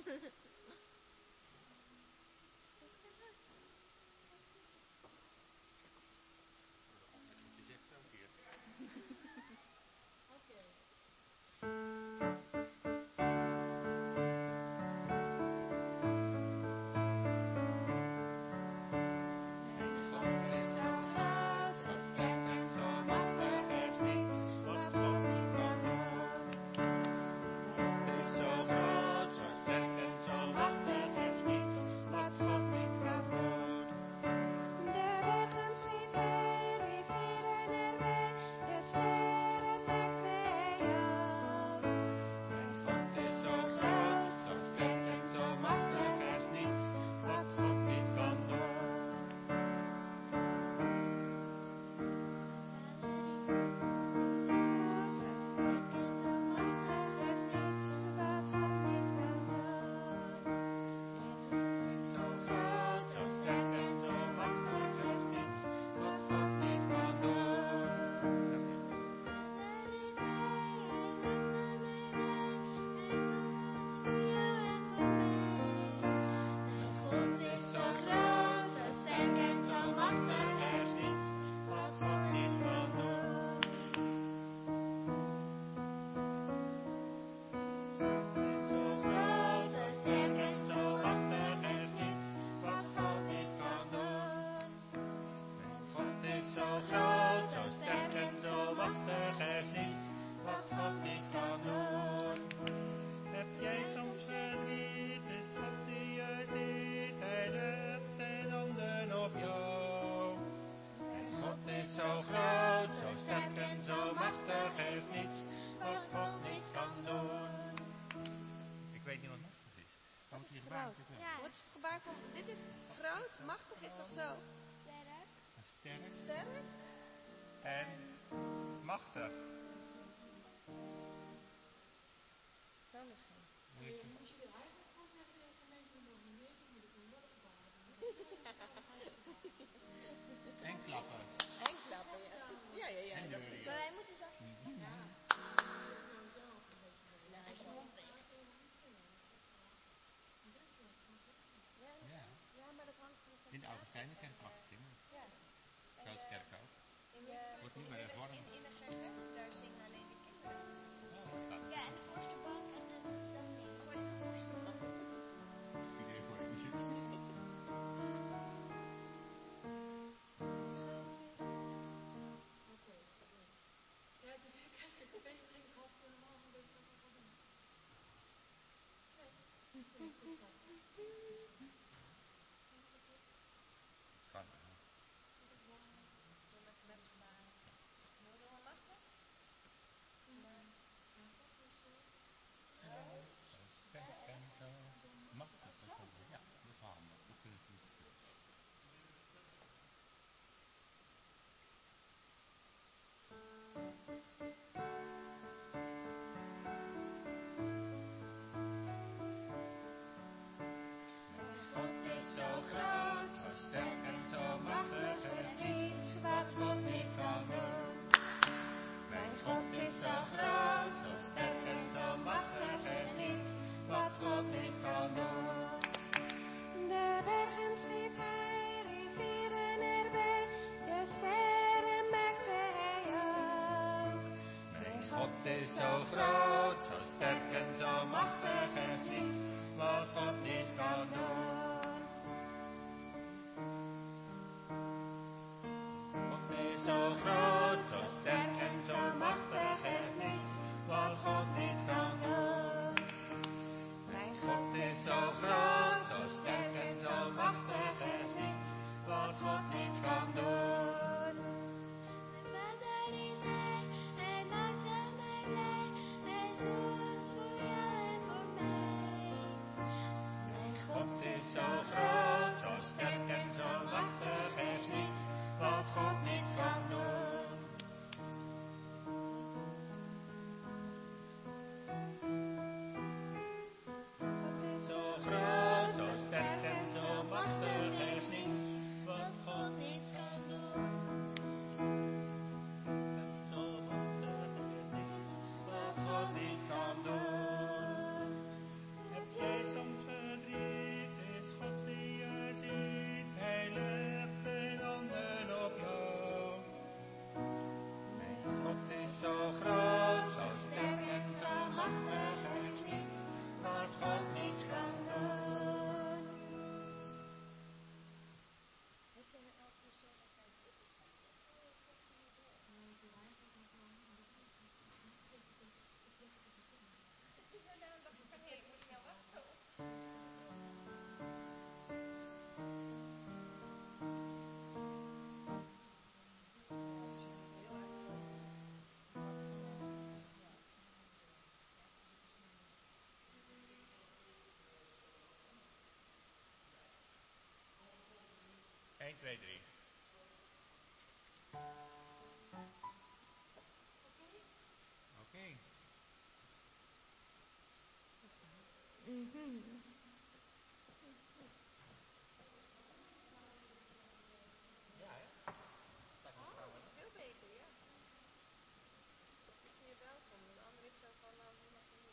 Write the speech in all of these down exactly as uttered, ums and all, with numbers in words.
En klappen. En klappen, ja. Ja, ja, ja. En neurien. Maar wij moeten zachtjes doen. Ja. Als je mond beweegt. Ja. Ja, maar dat hangt van de In de Augustijnenkerk mag je zingen. Ja. Grootkerk ook. In de, Wordt niet in, meer de, hervormd. in, in de Gerset, daar zingen alleen de kinderen. Oh, wat gaat. Ja, en de voorste bank en de, dan niet. Gooi de voorste bank. Iedereen voor je zit. Kan. Sterk en zo machtig. Ja, dat is wel handig. Dat kunnen we niet. God is zo groot, zo sterk en zo machtig, er is niets wat God niet kan doen. Mijn God is zo groot, zo sterk en zo machtig, er is niets wat God niet kan doen. De bergen schiep hij, rivieren erbij, de sterren maakte hij ook. Mijn God is zo groot, zo sterk en zo machtig, er is niets wat God niet kan doen. God is zo groot, zo sterk en zo machtig, er is niets wat God niet kan doen. Mijn God is zo groot, zo sterk en zo machtig, er is niets wat God niet kan doen. Mijn vader is hij, hij maakte mij blij, hij zorgt voor jou en voor mij. Mijn God is één, twee, drie. Oké. Mhm. Ja, hè? Oh, dat is veel beter, ja. Ik vind je welkom. De andere is zo van, nou, doe maar niet.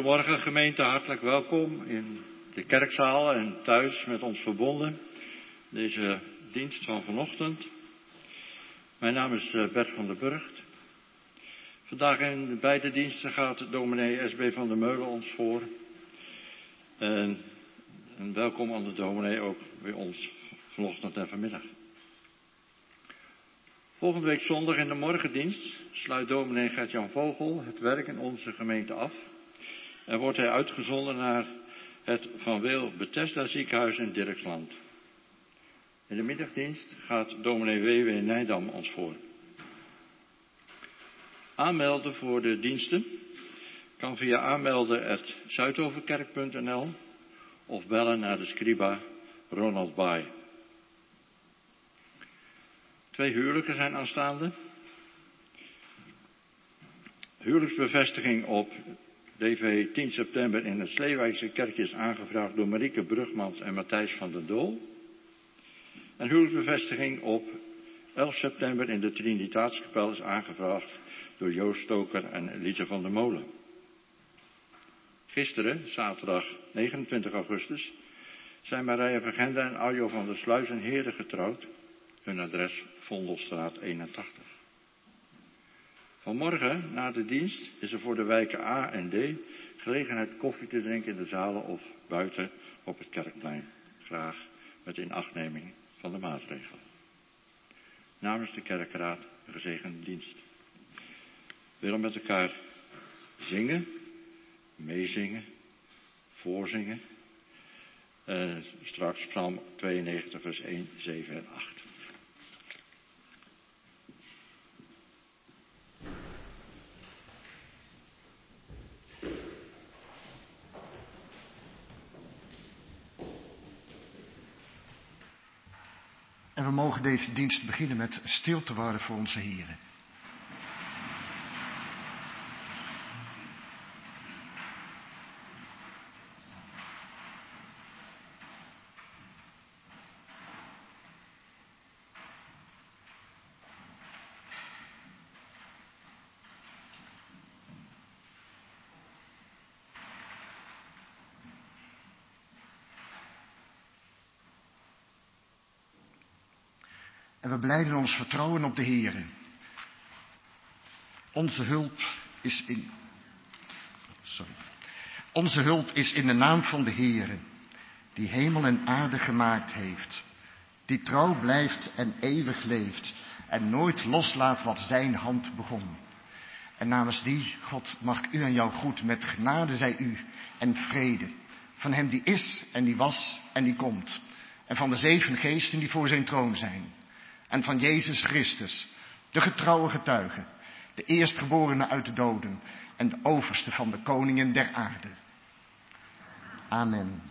Goedemorgen gemeente, hartelijk welkom in de kerkzaal en thuis met ons verbonden. Deze dienst van vanochtend. Mijn naam is Bert van der Burgt. Vandaag in beide diensten gaat dominee S B van der Meulen ons voor. En, en welkom aan de dominee ook bij ons vanochtend en vanmiddag. Volgende week zondag in de morgendienst sluit dominee Gert-Jan Vogel het werk in onze gemeente af. En wordt hij uitgezonden naar het Van Weel Bethesda ziekenhuis in Dirksland. In de middagdienst gaat dominee W W Nijdam ons voor. Aanmelden voor de diensten kan via aanmelden at zuidoverkerk punt n l of bellen naar de scriba Ronald Baai. Twee huwelijken zijn aanstaande. Huwelijksbevestiging op D V tien september in het Sleewijkse kerkje is aangevraagd door Marieke Brugmans en Matthijs van den Dool. En huwelijksbevestiging op elf september in de Trinitaatskapel is aangevraagd door Joost Stoker en Elise van der Molen. Gisteren, zaterdag negenentwintig augustus, zijn Marije Vergende en Arjo van der Sluis in Heerde getrouwd. Hun adres Vondelstraat eenentachtig. Vanmorgen, na de dienst, is er voor de wijken A en D gelegenheid koffie te drinken in de zalen of buiten op het kerkplein. Graag met inachtneming van de maatregelen. Namens de kerkraad een gezegende dienst. We willen met elkaar zingen, meezingen, voorzingen. Uh, straks Psalm tweeënnegentig vers één, zeven en acht. En we mogen deze dienst beginnen met stil te worden voor onze Here. En we blijden ons vertrouwen op de Heere. Onze hulp is in... Sorry. Onze hulp is in de naam van de Heere, die hemel en aarde gemaakt heeft. Die trouw blijft en eeuwig leeft en nooit loslaat wat zijn hand begon. En namens die, God, mag u en jou goed, met genade zij u en vrede. Van hem die is en die was en die komt. En van de zeven geesten die voor zijn troon zijn. En van Jezus Christus, de getrouwe getuige, de eerstgeborene uit de doden en de overste van de koningen der aarde. Amen.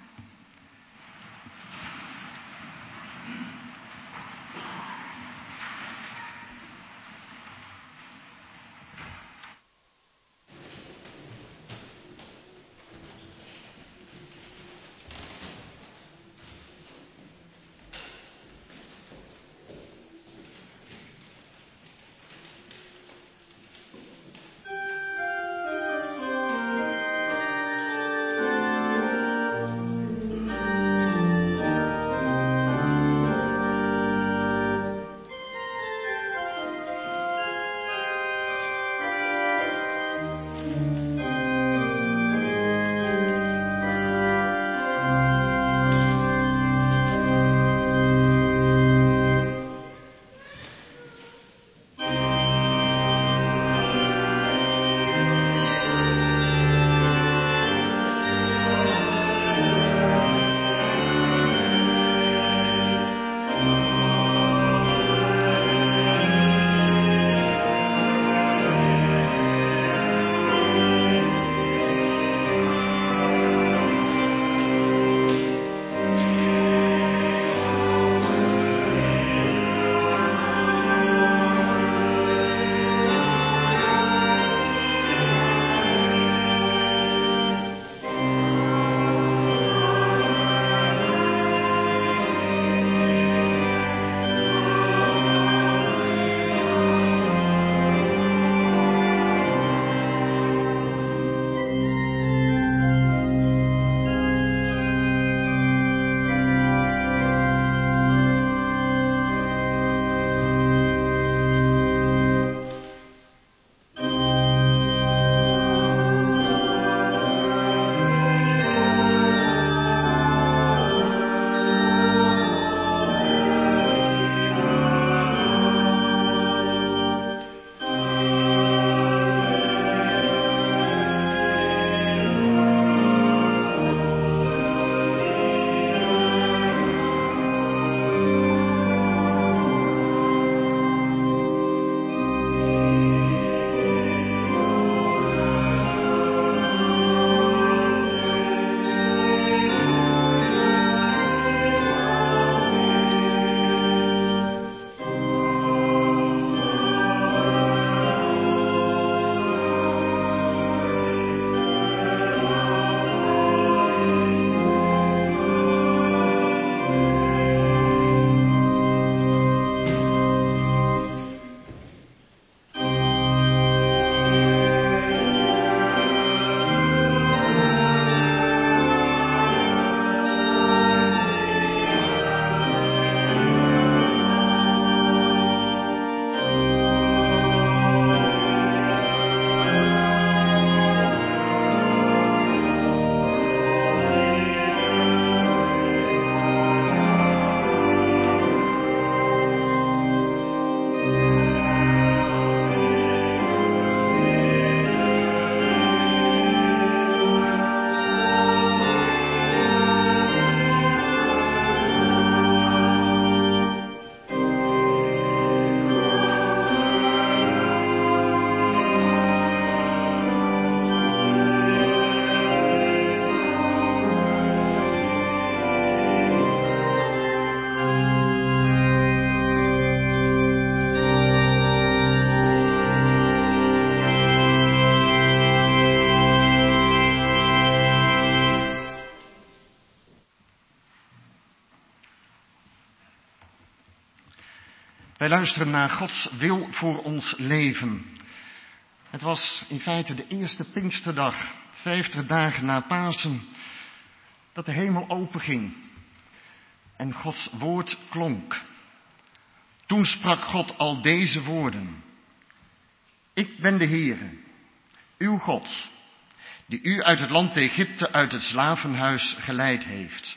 Wij luisteren naar Gods wil voor ons leven. Het was in feite de eerste Pinksterdag, vijftig dagen na Pasen, dat de hemel openging en Gods woord klonk. Toen sprak God al deze woorden. Ik ben de Heere, uw God, die u uit het land Egypte, uit het slavenhuis geleid heeft.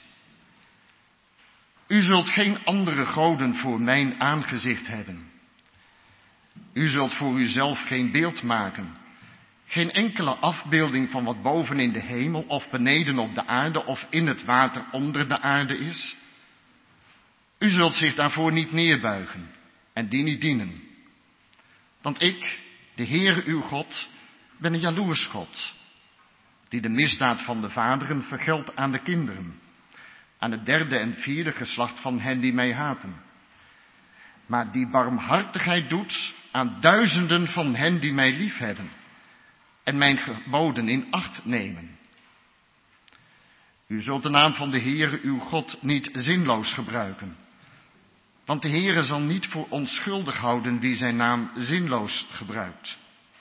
U zult geen andere goden voor mijn aangezicht hebben. U zult voor uzelf geen beeld maken, geen enkele afbeelding van wat boven in de hemel of beneden op de aarde of in het water onder de aarde is. U zult zich daarvoor niet neerbuigen en die niet dienen. Want ik, de Heere uw God, ben een jaloers God, die de misdaad van de vaderen vergeldt aan de kinderen, aan het derde en vierde geslacht van hen die mij haten. Maar die barmhartigheid doet aan duizenden van hen die mij liefhebben en mijn geboden in acht nemen. U zult de naam van de Heere uw God niet zinloos gebruiken, want de Heere zal niet voor onschuldig houden wie zijn naam zinloos gebruikt.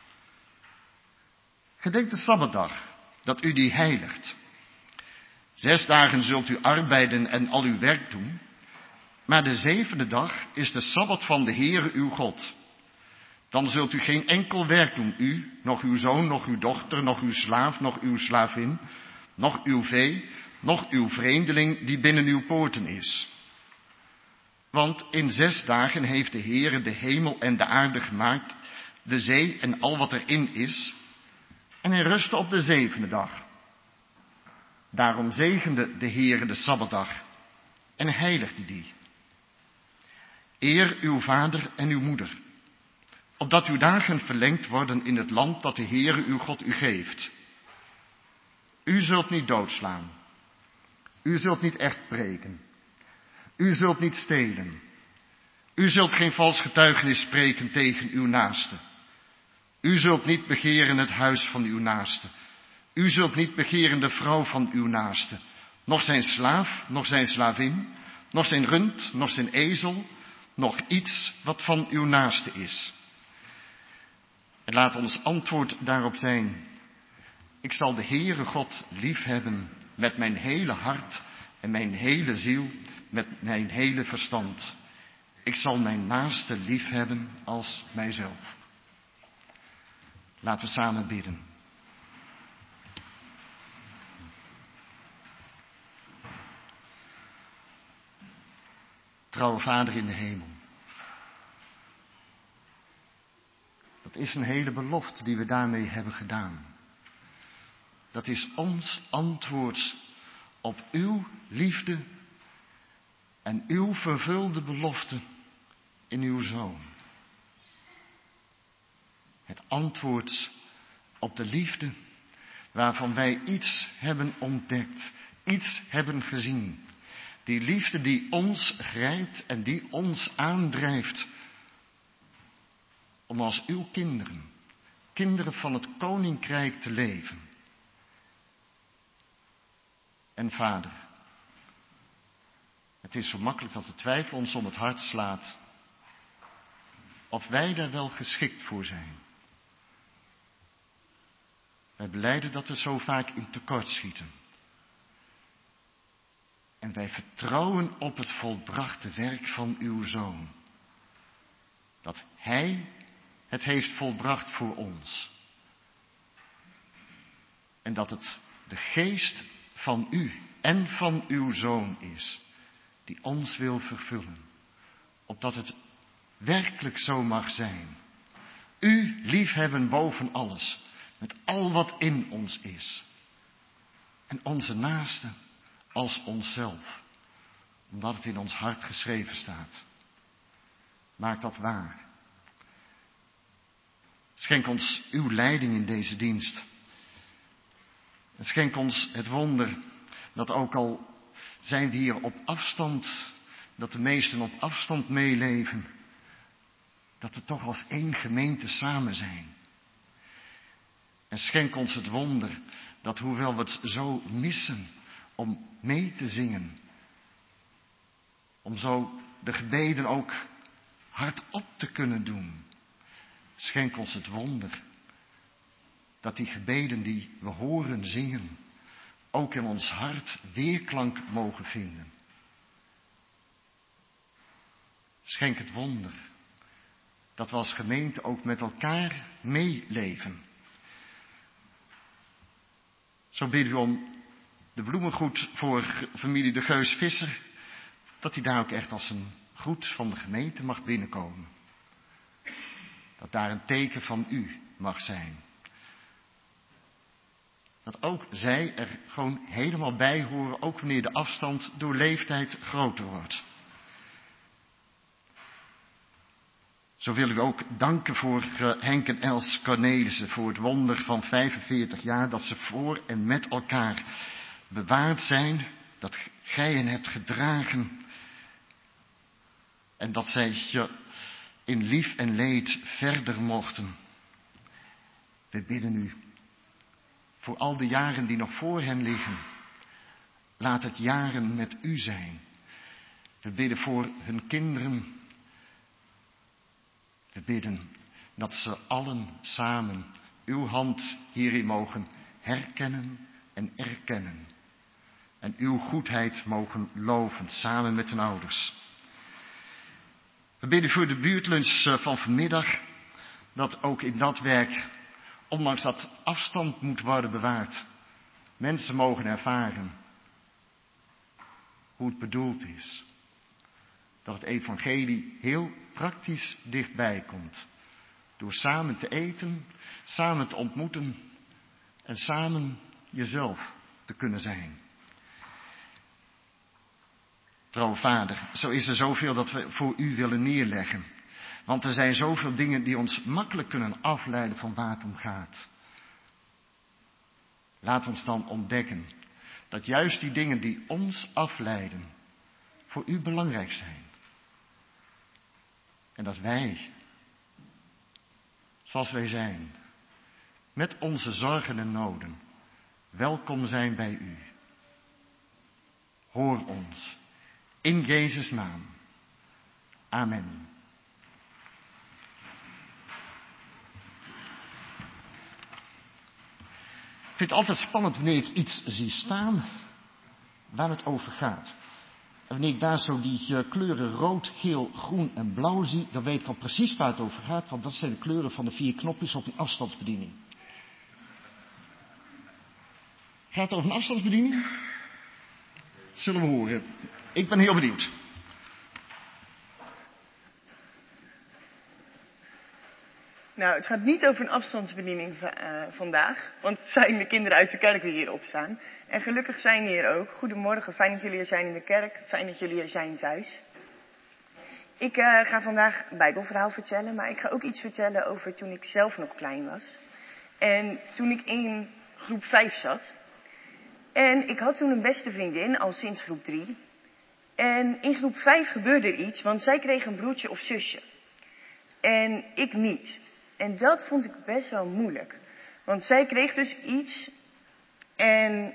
Gedenk de Sabbatdag, dat u die heiligt. Zes dagen zult u arbeiden en al uw werk doen, maar de zevende dag is de Sabbat van de Heere uw God. Dan zult u geen enkel werk doen, u, nog uw zoon, nog uw dochter, nog uw slaaf, nog uw slavin, nog uw vee, nog uw vreemdeling die binnen uw poorten is. Want in zes dagen heeft de Heere de hemel en de aarde gemaakt, de zee en al wat erin is, en hij rustte op de zevende dag. Daarom zegende de Heere de Sabbatdag en heiligde die. Eer uw vader en uw moeder, opdat uw dagen verlengd worden in het land dat de Heere uw God u geeft. U zult niet doodslaan. U zult niet echt preken. U zult niet stelen. U zult geen vals getuigenis spreken tegen uw naaste. U zult niet begeren het huis van uw naaste. U zult niet begeren de vrouw van uw naaste, noch zijn slaaf, noch zijn slavin, noch zijn rund, noch zijn ezel, noch iets wat van uw naaste is. En laat ons antwoord daarop zijn: ik zal de Heere God liefhebben met mijn hele hart en mijn hele ziel, met mijn hele verstand. Ik zal mijn naaste liefhebben als mijzelf. Laten we samen bidden. Trouwe Vader in de hemel. Dat is een hele belofte die we daarmee hebben gedaan. Dat is ons antwoord op uw liefde en uw vervulde belofte in uw Zoon. Het antwoord op de liefde waarvan wij iets hebben ontdekt, iets hebben gezien. Die liefde die ons grijpt en die ons aandrijft om als uw kinderen, kinderen van het koninkrijk te leven. En Vader, het is zo makkelijk dat de twijfel ons om het hart slaat of wij daar wel geschikt voor zijn. Wij belijden dat we zo vaak in tekort schieten. En wij vertrouwen op het volbrachte werk van uw Zoon. Dat Hij het heeft volbracht voor ons. En dat het de geest van u en van uw Zoon is, die ons wil vervullen. Opdat het werkelijk zo mag zijn. U liefhebben boven alles, met al wat in ons is. En onze naaste als onszelf, omdat het in ons hart geschreven staat. Maak dat waar. Schenk ons uw leiding in deze dienst. En schenk ons het wonder dat ook al zijn we hier op afstand, dat de meesten op afstand meeleven, dat we toch als één gemeente samen zijn. En schenk ons het wonder dat hoewel we het zo missen om mee te zingen, om zo de gebeden ook hardop te kunnen doen. Schenk ons het wonder dat die gebeden die we horen zingen ook in ons hart weerklank mogen vinden. Schenk het wonder dat we als gemeente ook met elkaar meeleven. Zo bidden we om de bloemengroet voor familie De Geus Visser, dat die daar ook echt als een groet van de gemeente mag binnenkomen. Dat daar een teken van u mag zijn. Dat ook zij er gewoon helemaal bij horen, ook wanneer de afstand door leeftijd groter wordt. Zo willen we ook danken voor Henk en Els Cornelissen, voor het wonder van vijfenveertig jaar dat ze voor en met elkaar bewaard zijn, dat gij hen hebt gedragen en dat zij je in lief en leed verder mochten. We bidden u voor al de jaren die nog voor hen liggen. Laat het jaren met u zijn. We bidden voor hun kinderen. We bidden dat ze allen samen uw hand hierin mogen herkennen en erkennen. En uw goedheid mogen loven samen met hun ouders. We bidden voor de buurtlunch van vanmiddag, dat ook in dat werk, ondanks dat afstand moet worden bewaard, mensen mogen ervaren hoe het bedoeld is. Dat het evangelie heel praktisch dichtbij komt. Door samen te eten, samen te ontmoeten en samen jezelf te kunnen zijn. Trouwe Vader, zo is er zoveel dat we voor u willen neerleggen. Want er zijn zoveel dingen die ons makkelijk kunnen afleiden van waar het om gaat. Laat ons dan ontdekken dat juist die dingen die ons afleiden voor u belangrijk zijn. En dat wij, zoals wij zijn, met onze zorgen en noden, welkom zijn bij u. Hoor ons, in Jezus' naam. Amen. Ik vind het altijd spannend wanneer ik iets zie staan waar het over gaat. En wanneer ik daar zo die kleuren rood, geel, groen en blauw zie, dan weet ik al precies waar het over gaat, want dat zijn de kleuren van de vier knopjes op een afstandsbediening. Gaat het over een afstandsbediening? Zullen we horen. Ik ben heel benieuwd. Nou, het gaat niet over een afstandsbediening uh, vandaag, want het zijn de kinderen uit de kerk die hier opstaan. En gelukkig zijn die hier ook. Goedemorgen, fijn dat jullie er zijn in de kerk, fijn dat jullie er zijn thuis. Ik uh, ga vandaag een Bijbelverhaal vertellen, maar ik ga ook iets vertellen over toen ik zelf nog klein was. En toen ik in groep vijf zat. En ik had toen een beste vriendin, al sinds groep drie. En in groep vijf gebeurde er iets, want zij kreeg een broertje of zusje. En ik niet. En dat vond ik best wel moeilijk. Want zij kreeg dus iets en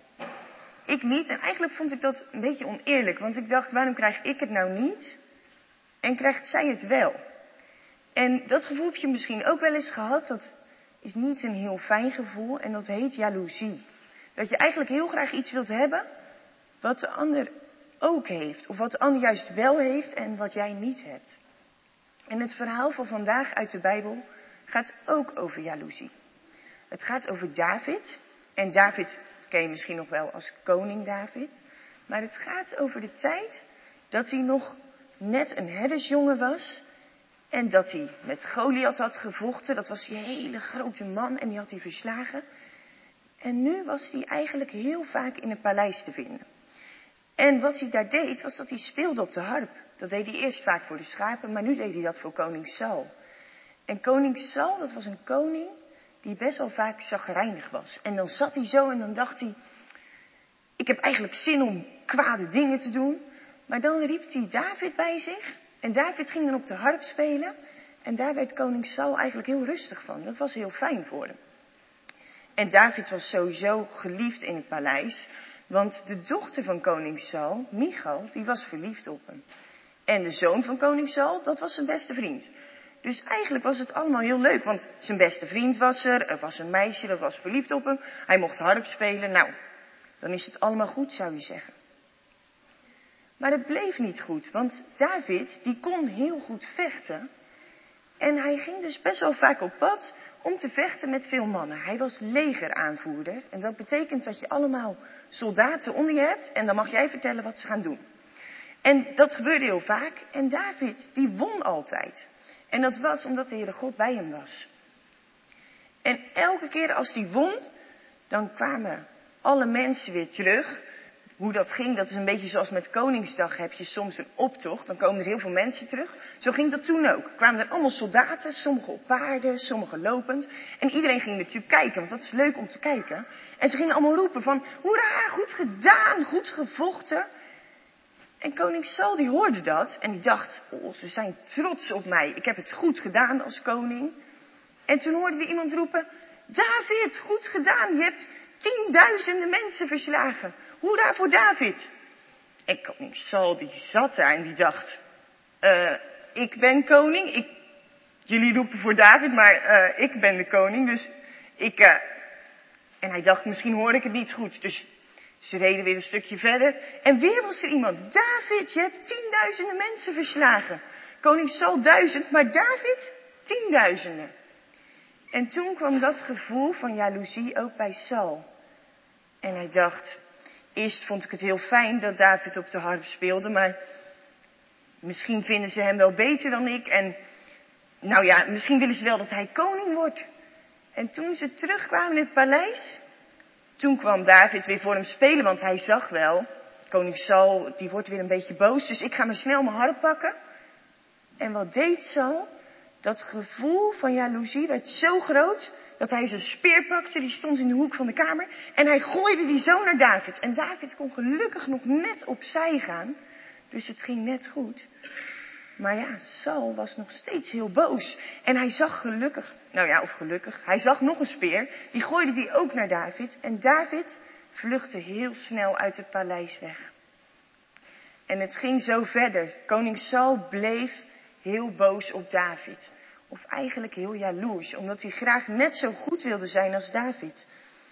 ik niet. En eigenlijk vond ik dat een beetje oneerlijk. Want ik dacht, waarom krijg ik het nou niet en krijgt zij het wel? En dat gevoel heb je misschien ook wel eens gehad. Dat is niet een heel fijn gevoel en dat heet jaloezie. Dat je eigenlijk heel graag iets wilt hebben wat de ander ook heeft. Of wat de ander juist wel heeft en wat jij niet hebt. En het verhaal van vandaag uit de Bijbel gaat ook over jaloezie. Het gaat over David. En David ken je misschien nog wel als koning David. Maar het gaat over de tijd dat hij nog net een herdersjongen was. En dat hij met Goliath had gevochten. Dat was die hele grote man en die had hij verslagen. En nu was hij eigenlijk heel vaak in het paleis te vinden. En wat hij daar deed, was dat hij speelde op de harp. Dat deed hij eerst vaak voor de schapen, maar nu deed hij dat voor koning Saul. En koning Saul, dat was een koning die best wel vaak chagrijnig was. En dan zat hij zo en dan dacht hij, ik heb eigenlijk zin om kwade dingen te doen. Maar dan riep hij David bij zich. En David ging dan op de harp spelen. En daar werd koning Saul eigenlijk heel rustig van. Dat was heel fijn voor hem. En David was sowieso geliefd in het paleis. Want de dochter van koning Saul, Michal, die was verliefd op hem. En de zoon van koning Saul, dat was zijn beste vriend. Dus eigenlijk was het allemaal heel leuk, want zijn beste vriend was er, er was een meisje dat was verliefd op hem, hij mocht harp spelen. Nou, dan is het allemaal goed, zou je zeggen. Maar het bleef niet goed, want David, die kon heel goed vechten. En hij ging dus best wel vaak op pad om te vechten met veel mannen. Hij was legeraanvoerder en dat betekent dat je allemaal soldaten onder je hebt en dan mag jij vertellen wat ze gaan doen. En dat gebeurde heel vaak en David, die won altijd. En dat was omdat de Heere God bij hem was. En elke keer als hij won, dan kwamen alle mensen weer terug. Hoe dat ging, dat is een beetje zoals met Koningsdag heb je soms een optocht. Dan komen er heel veel mensen terug. Zo ging dat toen ook. Kwamen er allemaal soldaten, sommigen op paarden, sommigen lopend. En iedereen ging natuurlijk kijken, want dat is leuk om te kijken. En ze gingen allemaal roepen van, hoera, goed gedaan, goed gevochten. En koning Saul die hoorde dat en die dacht, oh, ze zijn trots op mij. Ik heb het goed gedaan als koning. En toen hoorde hij iemand roepen, David, goed gedaan, je hebt tienduizenden mensen verslagen. Hoera voor David. En koning Saul die zat daar en die dacht, uh, ik ben koning. Ik, jullie roepen voor David, maar uh, ik ben de koning. Dus ik, uh, en hij dacht, misschien hoor ik het niet goed. Dus ze reden weer een stukje verder. En weer was er iemand, David, je hebt tienduizenden mensen verslagen. Koning Saul duizend, maar David tienduizenden. En toen kwam dat gevoel van jaloezie ook bij Saul. En hij dacht, eerst vond ik het heel fijn dat David op de harp speelde, maar misschien vinden ze hem wel beter dan ik. En nou ja, misschien willen ze wel dat hij koning wordt. En toen ze terugkwamen in het paleis, toen kwam David weer voor hem spelen, want hij zag wel, koning Saul, die wordt weer een beetje boos, dus ik ga maar snel mijn harp pakken. En wat deed Saul? Dat gevoel van jaloezie werd zo groot, dat hij zijn speer pakte, die stond in de hoek van de kamer, en hij gooide die zo naar David. En David kon gelukkig nog net opzij gaan, dus het ging net goed. Maar ja, Saul was nog steeds heel boos. En hij zag gelukkig, nou ja, of gelukkig, hij zag nog een speer, die gooide die ook naar David. En David vluchtte heel snel uit het paleis weg. En het ging zo verder. Koning Saul bleef heel boos op David. Of eigenlijk heel jaloers, omdat hij graag net zo goed wilde zijn als David.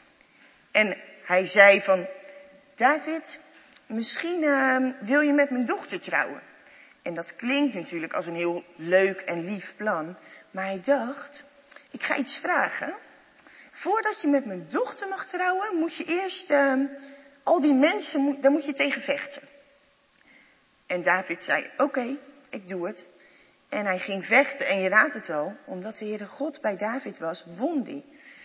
En hij zei van, David, misschien uh, wil je met mijn dochter trouwen. En dat klinkt natuurlijk als een heel leuk en lief plan. Maar hij dacht, ik ga iets vragen. Voordat je met mijn dochter mag trouwen, moet je eerst, uh, al die mensen, daar moet je tegen vechten. En David zei, oké, okay, ik doe het. En hij ging vechten, en je raadt het al, omdat de Heere God bij David was, won die.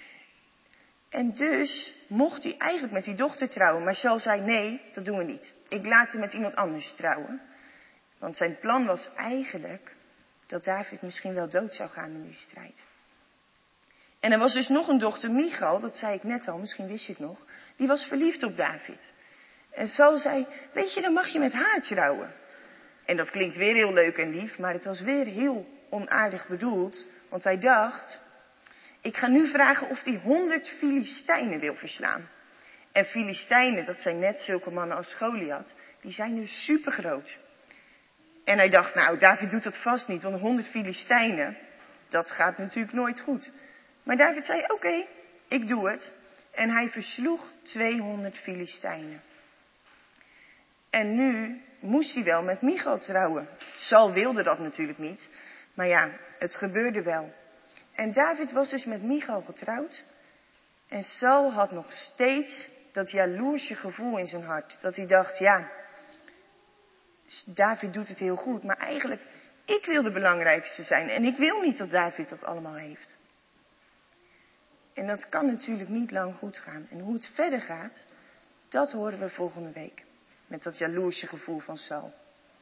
En dus mocht hij eigenlijk met die dochter trouwen, maar Saul zei, nee, dat doen we niet. Ik laat hem met iemand anders trouwen. Want zijn plan was eigenlijk dat David misschien wel dood zou gaan in die strijd. En er was dus nog een dochter, Michal, dat zei ik net al, misschien wist je het nog, die was verliefd op David. En Saul zei, weet je, dan mag je met haar trouwen. En dat klinkt weer heel leuk en lief, maar het was weer heel onaardig bedoeld. Want hij dacht, ik ga nu vragen of hij honderd Filistijnen wil verslaan. En Filistijnen, dat zijn net zulke mannen als Goliath, die zijn nu supergroot. En hij dacht, nou, David doet dat vast niet, want honderd Filistijnen, dat gaat natuurlijk nooit goed. Maar David zei, oké, okay, ik doe het. En hij versloeg tweehonderd Filistijnen. En nu moest hij wel met Michal trouwen. Saul wilde dat natuurlijk niet. Maar ja, het gebeurde wel. En David was dus met Michal getrouwd. En Saul had nog steeds dat jaloerse gevoel in zijn hart. Dat hij dacht, ja, David doet het heel goed. Maar eigenlijk, ik wil de belangrijkste zijn. En ik wil niet dat David dat allemaal heeft. En dat kan natuurlijk niet lang goed gaan. En hoe het verder gaat, dat horen we volgende week. Met dat jaloerse gevoel van Saul.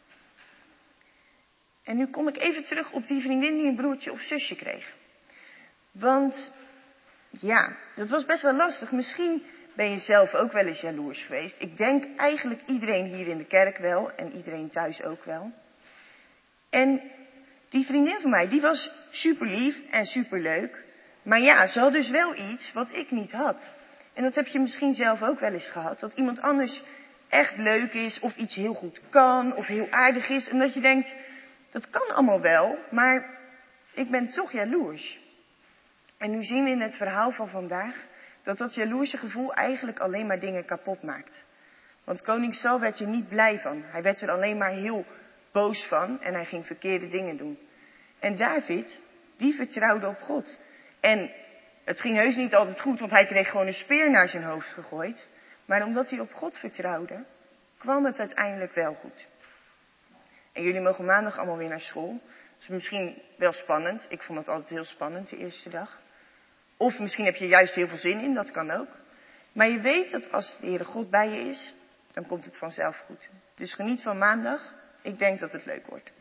En nu kom ik even terug op die vriendin die een broertje of zusje kreeg. Want, ja, dat was best wel lastig. Misschien ben je zelf ook wel eens jaloers geweest. Ik denk eigenlijk iedereen hier in de kerk wel. En iedereen thuis ook wel. En die vriendin van mij, die was super lief en super leuk. Maar ja, ze had dus wel iets wat ik niet had. En dat heb je misschien zelf ook wel eens gehad. Dat iemand anders echt leuk is, of iets heel goed kan, of heel aardig is. En dat je denkt, dat kan allemaal wel, maar ik ben toch jaloers. En nu zien we in het verhaal van vandaag dat dat jaloerse gevoel eigenlijk alleen maar dingen kapot maakt. Want koning Saul werd er niet blij van. Hij werd er alleen maar heel boos van en hij ging verkeerde dingen doen. En David, die vertrouwde op God. En het ging heus niet altijd goed, want hij kreeg gewoon een speer naar zijn hoofd gegooid. Maar omdat hij op God vertrouwde, kwam het uiteindelijk wel goed. En jullie mogen maandag allemaal weer naar school. Dat is misschien wel spannend. Ik vond het altijd heel spannend de eerste dag. Of misschien heb je juist heel veel zin in, dat kan ook. Maar je weet dat als de Heere God bij je is, dan komt het vanzelf goed. Dus geniet van maandag. Ik denk dat het leuk wordt.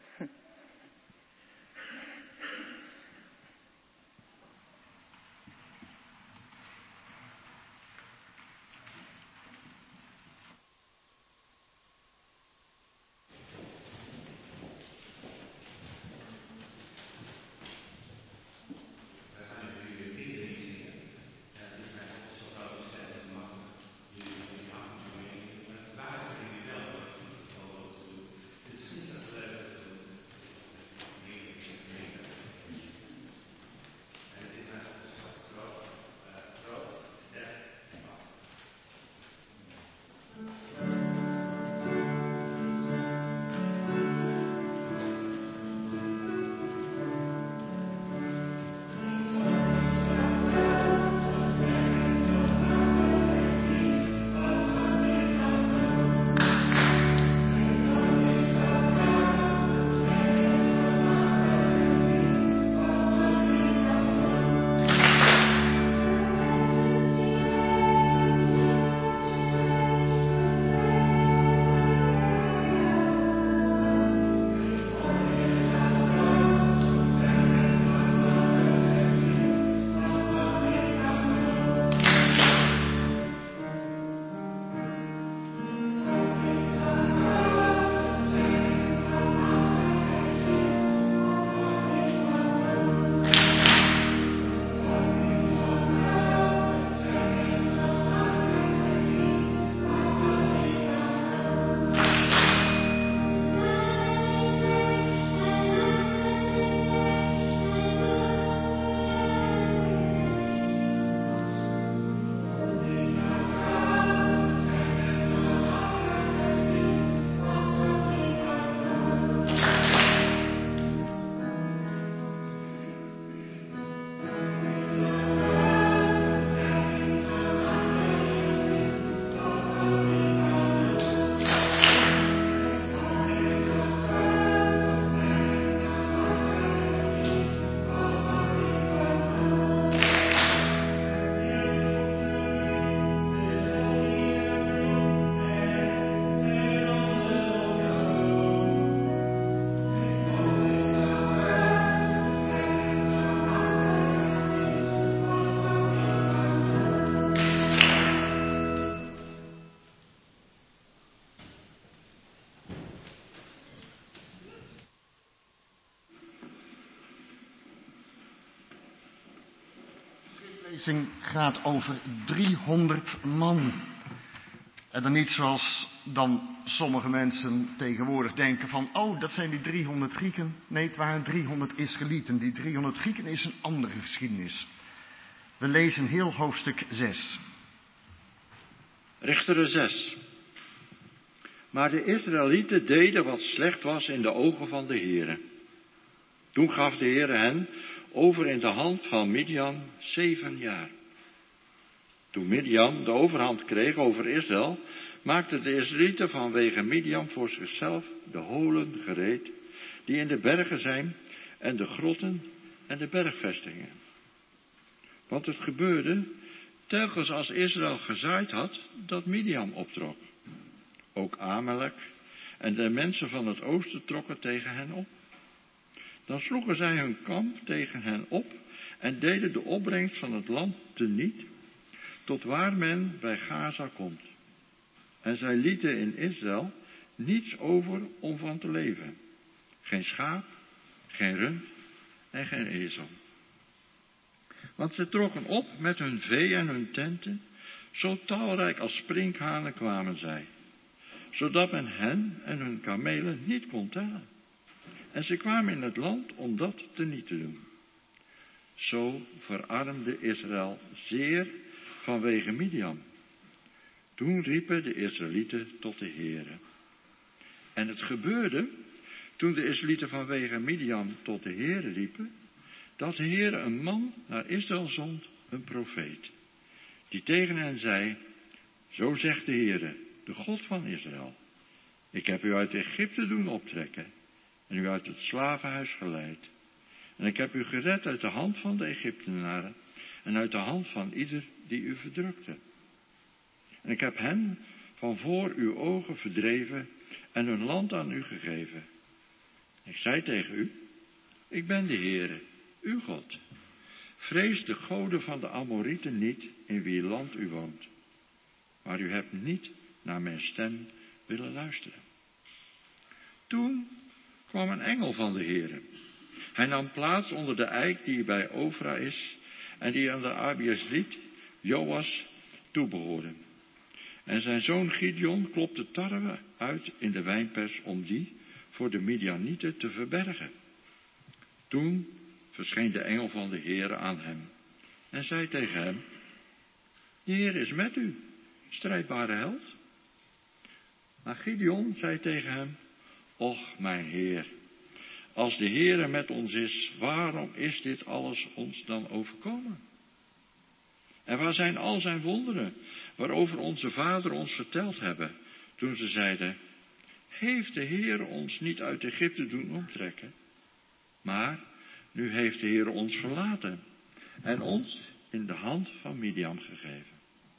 De lezing gaat over driehonderd man. En dan niet zoals dan sommige mensen tegenwoordig denken van, oh, dat zijn die driehonderd Grieken. Nee, het waren driehonderd Israëlieten. Die driehonderd Grieken is een andere geschiedenis. We lezen heel hoofdstuk zes. Richteren zes. Maar de Israëlieten deden wat slecht was in de ogen van de Heere. Toen gaf de Heere hen over in de hand van Midian zeven jaar. Toen Midian de overhand kreeg over Israël, maakten de Israëlieten vanwege Midian voor zichzelf de holen gereed, die in de bergen zijn, en de grotten en de bergvestingen. Want het gebeurde, telkens als Israël gezaaid had, dat Midian optrok. Ook Amalek en de mensen van het oosten trokken tegen hen op. Dan sloegen zij hun kamp tegen hen op en deden de opbrengst van het land teniet, tot waar men bij Gaza komt. En zij lieten in Israël niets over om van te leven. Geen schaap, geen rund en geen ezel. Want ze trokken op met hun vee en hun tenten, zo talrijk als sprinkhanen kwamen zij. zodat men hen en hun kamelen niet kon tellen. En ze kwamen in het land om dat teniet te doen. Zo verarmde Israël zeer vanwege Midian. Toen riepen de Israëlieten tot de Heere. En het gebeurde, toen de Israëlieten vanwege Midian tot de Heere riepen, dat de Heere een man naar Israël zond, een profeet, die tegen hen zei: zo zegt de Heere, de God van Israël: ik heb u uit Egypte doen optrekken en u uit het slavenhuis geleid. En ik heb u gered uit de hand van de Egyptenaren en uit de hand van ieder die u verdrukte. En ik heb hen van voor uw ogen verdreven en hun land aan u gegeven. Ik zei tegen u: ik ben de Heere, uw God. Vrees de goden van de Amorieten niet, in wie land u woont. Maar u hebt niet naar mijn stem willen luisteren. Toen kwam een engel van de Heere. Hij nam plaats onder de eik die bij Ofra is en die aan de Abiezriet Joas toebehoorde. En zijn zoon Gideon klopte tarwe uit in de wijnpers om die voor de Midianieten te verbergen. Toen verscheen de engel van de Heere aan hem en zei tegen hem: de Heer is met u, strijdbare held. Maar Gideon zei tegen hem: och, mijn Heer, als de Heere met ons is, waarom is dit alles ons dan overkomen? En waar zijn al zijn wonderen, waarover onze vader ons verteld hebben, toen ze zeiden: heeft de Heere ons niet uit Egypte doen omtrekken? Maar nu heeft de Heere ons verlaten en ons in de hand van Midian gegeven.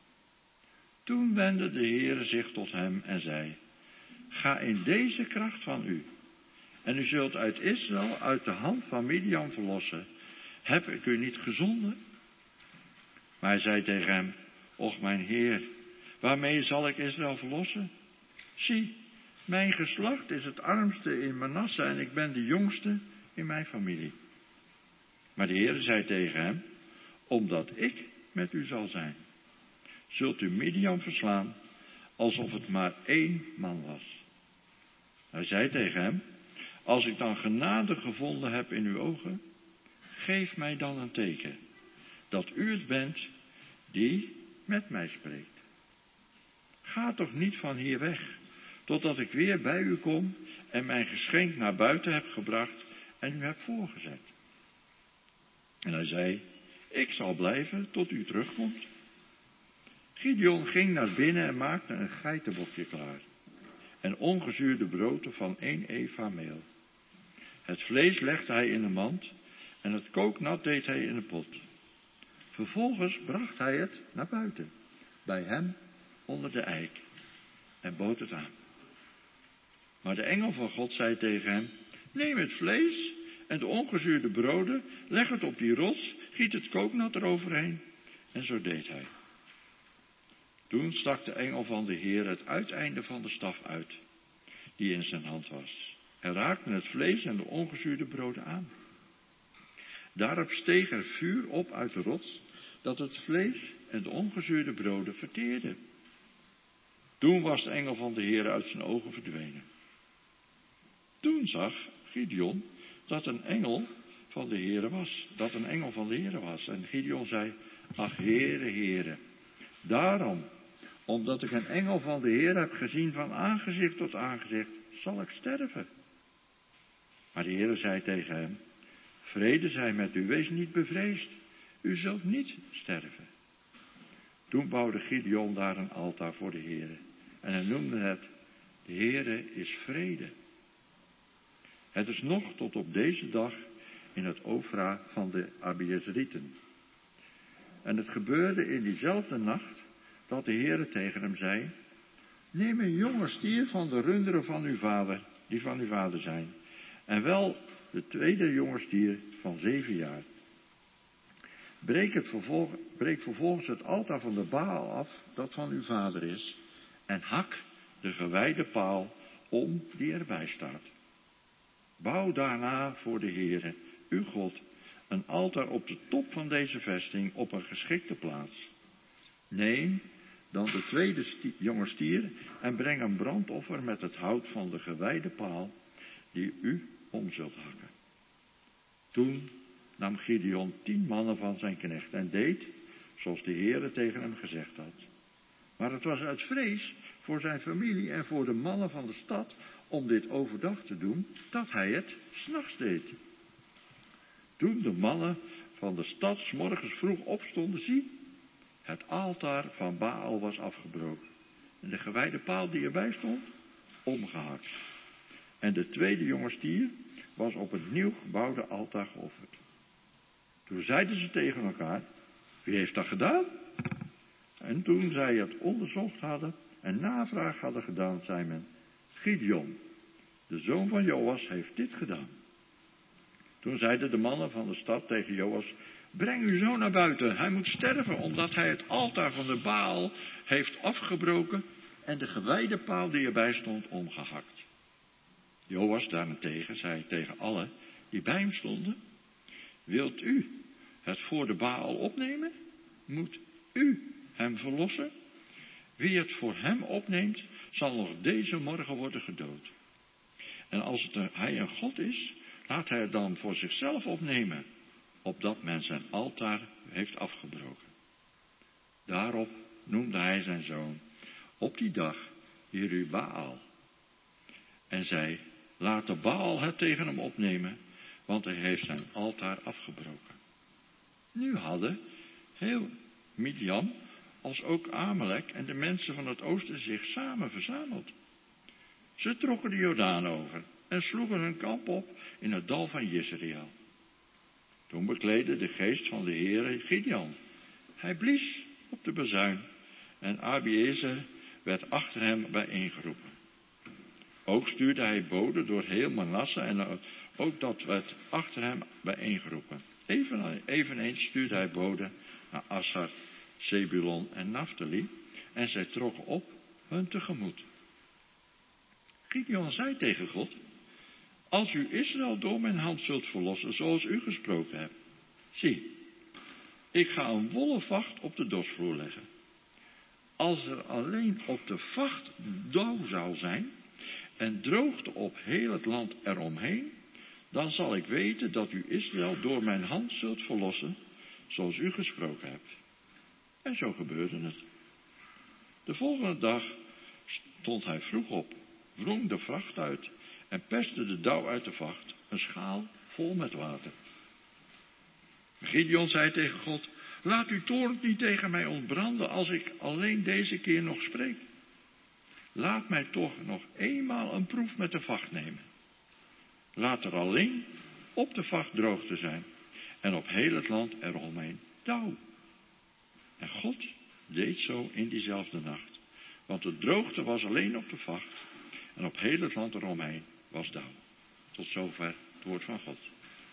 Toen wendde de Heere zich tot hem en zei: ga in deze kracht van u, en u zult uit Israël uit de hand van Midian verlossen. Heb ik u niet gezonden? Maar hij zei tegen hem: och, mijn Heer, waarmee zal ik Israël verlossen? Zie, mijn geslacht is het armste in Manasse en ik ben de jongste in mijn familie. Maar de Heere zei tegen hem: omdat ik met u zal zijn, zult u Midian verslaan, alsof het maar één man was. Hij zei tegen hem: als ik dan genade gevonden heb in uw ogen, geef mij dan een teken, dat u het bent die met mij spreekt. Ga toch niet van hier weg, totdat ik weer bij u kom en mijn geschenk naar buiten heb gebracht en u heb voorgezet. En hij zei: ik zal blijven tot u terugkomt. Gideon ging naar binnen en maakte een geitenbokje klaar en ongezuurde broden van één eva meel. Het vlees legde hij in een mand en het kooknat deed hij in een pot. Vervolgens bracht hij het naar buiten, bij hem onder de eik, en bood het aan. Maar de engel van God zei tegen hem: neem het vlees en de ongezuurde broden, leg het op die rots, giet het kooknat eroverheen. En zo deed hij. Toen stak de engel van de Heer het uiteinde van de staf uit, die in zijn hand was, en raakte het vlees en de ongezuurde broden aan. Daarop steeg er vuur op uit de rots, dat het vlees en de ongezuurde broden verteerde. Toen was de engel van de Heer uit zijn ogen verdwenen. Toen zag Gideon dat een engel van de Heere was, dat een engel van de Heere was. En Gideon zei: ach, Heere, Heere, daarom, omdat ik een engel van de Heer heb gezien van aangezicht tot aangezicht, zal ik sterven. Maar de Heere zei tegen hem: vrede zij met u, wees niet bevreesd, u zult niet sterven. Toen bouwde Gideon daar een altaar voor de Heere en hij noemde het: de Heere is vrede. Het is nog tot op deze dag in het Ofra van de Abiezrieten. En het gebeurde in diezelfde nacht dat de Heere tegen hem zei: neem een jonge stier van de runderen van uw vader, die van uw vader zijn, en wel de tweede jonge stier van zeven jaar. Breek, het vervolg, breek vervolgens het altaar van de Baal af, dat van uw vader is, en hak de gewijde paal om die erbij staat. Bouw daarna voor de Heere, uw God, een altaar op de top van deze vesting op een geschikte plaats. Neem dan de tweede sti- jonge stier en breng een brandoffer met het hout van de gewijde paal die u om zult hakken. Toen nam Gideon tien mannen van zijn knecht en deed zoals de Heere tegen hem gezegd had. Maar het was uit vrees voor zijn familie en voor de mannen van de stad om dit overdag te doen, dat hij het 's nachts deed. Toen de mannen van de stad 's morgens vroeg opstonden, zie, het altaar van Baal was afgebroken en de gewijde paal die erbij stond, omgehakt. En de tweede jonge stier was op het nieuw gebouwde altaar geofferd. Toen zeiden ze tegen elkaar, wie heeft dat gedaan? En toen zij het onderzocht hadden en navraag hadden gedaan, zei men, Gideon, de zoon van Joas, heeft dit gedaan. Toen zeiden de mannen van de stad tegen Joas, breng uw zoon naar buiten, hij moet sterven, omdat hij het altaar van de Baal heeft afgebroken en de gewijde paal die erbij stond omgehakt. Joas daarentegen zei tegen allen die bij hem stonden, wilt u het voor de Baal opnemen? Moet u hem verlossen? Wie het voor hem opneemt, zal nog deze morgen worden gedood. En als het een, hij een God is, laat hij het dan voor zichzelf opnemen, opdat men zijn altaar heeft afgebroken. Daarop noemde hij zijn zoon op die dag Jerubbaal. En zei, laat de Baal het tegen hem opnemen, want hij heeft zijn altaar afgebroken. Nu hadden heel Midian als ook Amalek en de mensen van het oosten zich samen verzameld. Ze trokken de Jordaan over en sloegen hun kamp op in het dal van Jezreel. Toen bekleedde de geest van de Heere Gideon. Hij blies op de bazuin en Abiezer werd achter hem bijeengeroepen. Ook stuurde hij boden door heel Manasse en ook dat werd achter hem bijeengeroepen. Even, eveneens stuurde hij boden naar Assar, Zebulon en Naphtali en zij trokken op hun tegemoet. Gideon zei tegen God, als u Israël door mijn hand zult verlossen zoals u gesproken hebt, zie, ik ga een wollen vacht op de dorsvloer leggen. Als er alleen op de vacht dauw zou zijn en droogte op heel het land eromheen, dan zal ik weten dat u Israël door mijn hand zult verlossen, zoals u gesproken hebt. En zo gebeurde het. De volgende dag stond hij vroeg op, wrong de vracht uit en perste de dauw uit de vacht, een schaal vol met water. Gideon zei tegen God, laat uw toorn niet tegen mij ontbranden als ik alleen deze keer nog spreek. Laat mij toch nog eenmaal een proef met de vacht nemen. Laat er alleen op de vacht droogte zijn en op heel het land eromheen dauw. En God deed zo in diezelfde nacht, want de droogte was alleen op de vacht en op heel het land eromheen was dauw. Tot zover het woord van God.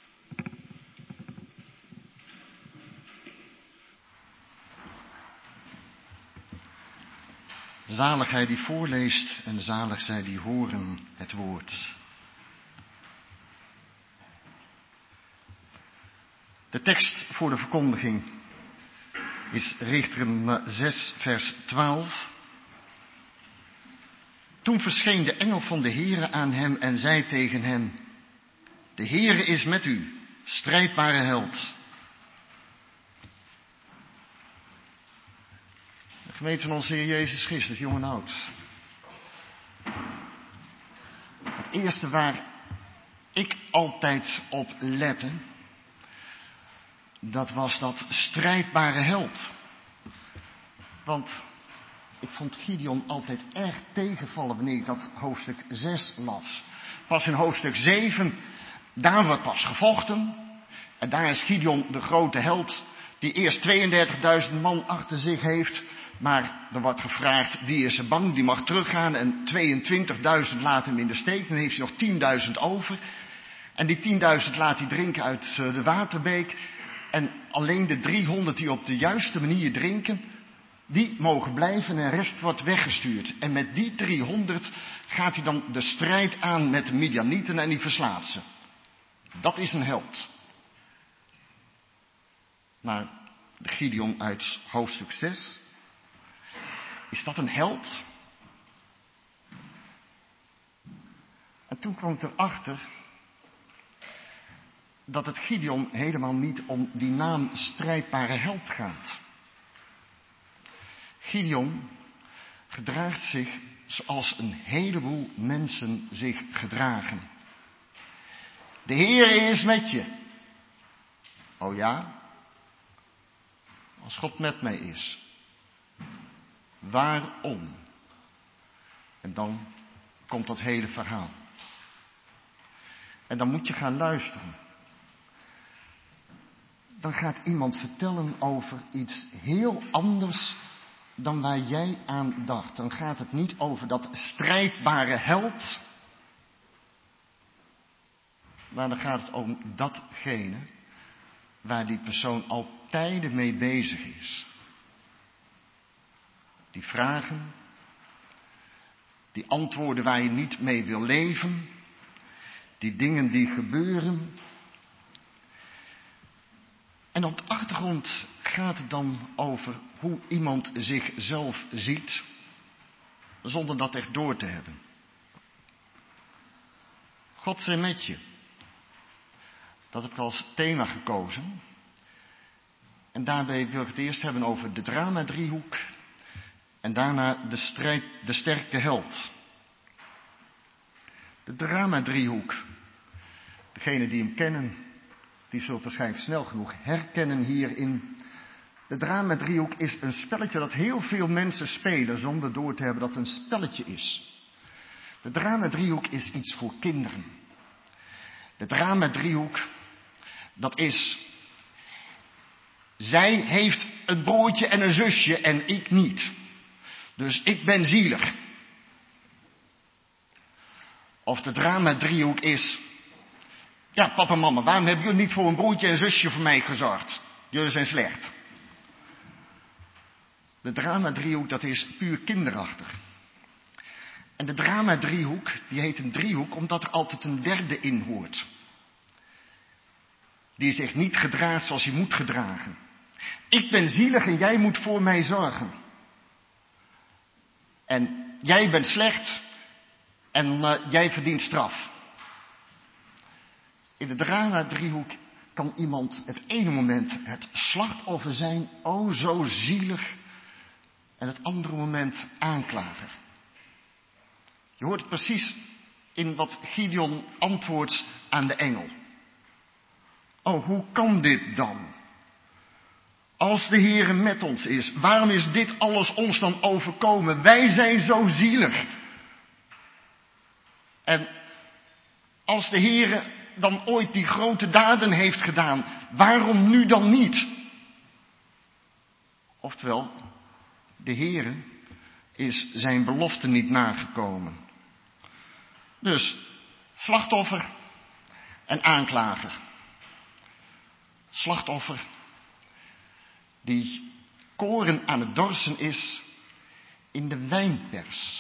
Zalig hij die voorleest en zalig zij die horen het woord. De tekst voor de verkondiging is Richteren zes vers twaalf. Toen verscheen de engel van de Heere aan hem en zei tegen hem, de Heere is met u, strijdbare held. De gemeente van onze Heer Jezus Christus, jong en oud. Het eerste waar ik altijd op lette, dat was dat strijdbare held. Want ik vond Gideon altijd erg tegenvallen wanneer ik dat hoofdstuk zes las. Pas in hoofdstuk zeven, daar wordt pas gevochten. En daar is Gideon de grote held die eerst tweeëndertigduizend man achter zich heeft. Maar er wordt gevraagd, wie is er bang, die mag teruggaan. En tweeëntwintigduizend laten hem in de steek. Dan heeft hij nog tienduizend over. En die tienduizend laat hij drinken uit de waterbeek. En alleen de driehonderd die op de juiste manier drinken, die mogen blijven en de rest wordt weggestuurd. En met die driehonderd gaat hij dan de strijd aan met de Midianieten en die verslaat ze. Dat is een held. Maar de Gideon uit hoofdstuk zes. is dat een held? En toen kwam ik erachter dat het Gideon helemaal niet om die naam strijdbare held gaat. Gideon gedraagt zich zoals een heleboel mensen zich gedragen. De Heer is met je. Oh ja? Als God met mij is. Waarom? En dan komt dat hele verhaal. En dan moet je gaan luisteren. Dan gaat iemand vertellen over iets heel anders dan waar jij aan dacht. Dan gaat het niet over dat strijdbare held. Maar dan gaat het om datgene waar die persoon al tijden mee bezig is. Die vragen, die antwoorden waar je niet mee wil leven, die dingen die gebeuren. En op de achtergrond gaat het dan over hoe iemand zichzelf ziet, zonder dat echt door te hebben. God zij met je. Dat heb ik als thema gekozen. En daarbij wil ik het eerst hebben over de drama-driehoek. En daarna de strijd, de sterke held. De drama-driehoek. Degenen die hem kennen, die zult waarschijnlijk snel genoeg herkennen hierin. De drama-driehoek is een spelletje dat heel veel mensen spelen zonder door te hebben dat het een spelletje is. De drama-driehoek is iets voor kinderen. De drama-driehoek, dat is, zij heeft een broertje en een zusje en ik niet. Dus ik ben zielig. Of de drama-driehoek is, ja papa en mama, waarom hebben jullie niet voor een broertje en zusje voor mij gezorgd? Jullie zijn slecht. De drama-driehoek, dat is puur kinderachtig. En de drama-driehoek, die heet een driehoek omdat er altijd een derde in hoort. Die zich niet gedraagt zoals hij moet gedragen. Ik ben zielig en jij moet voor mij zorgen. En jij bent slecht en uh, jij verdient straf. In de drama-driehoek kan iemand het ene moment het slachtoffer zijn, oh zo zielig, en het andere moment aanklager. Je hoort het precies in wat Gideon antwoordt aan de engel. Oh, hoe kan dit dan? Als de Heere met ons is, waarom is dit alles ons dan overkomen? Wij zijn zo zielig. En als de Heere dan ooit die grote daden heeft gedaan, waarom nu dan niet? Oftewel, de Heere is zijn belofte niet nagekomen. Dus, slachtoffer en aanklager. Slachtoffer die koren aan het dorsen is in de wijnpers.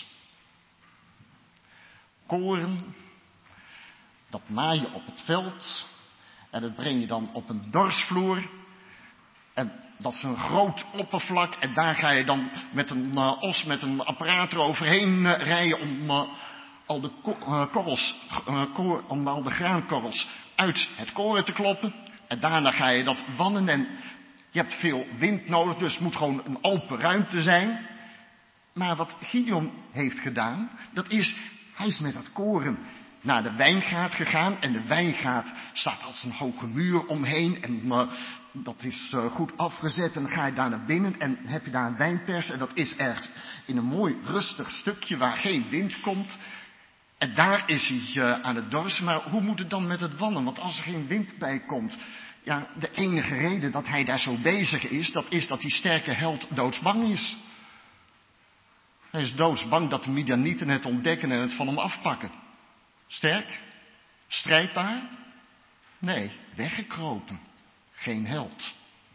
Koren, dat maai je op het veld en dat breng je dan op een dorsvloer. En dat is een groot oppervlak en daar ga je dan met een uh, os met een apparaat eroverheen uh, rijden om uh, al de ko- uh, korrels, uh, koor, om al de graankorrels uit het koren te kloppen. En daarna ga je dat wannen en je hebt veel wind nodig, dus het moet gewoon een open ruimte zijn. Maar wat Gideon heeft gedaan, dat is, hij is met dat koren naar de wijngaard gegaan. En de wijngaard staat als een hoge muur omheen. En uh, dat is uh, goed afgezet. En dan ga je daar naar binnen en heb je daar een wijnpers. En dat is ergens in een mooi rustig stukje waar geen wind komt. En daar is hij uh, aan het dorsen. Maar hoe moet het dan met het wannen? Want als er geen wind bij komt. Ja, de enige reden dat hij daar zo bezig is, dat is dat die sterke held doodsbang is. Hij is doodsbang dat de Midianieten het ontdekken en het van hem afpakken. Sterk? Strijdbaar? Nee, weggekropen. Geen held.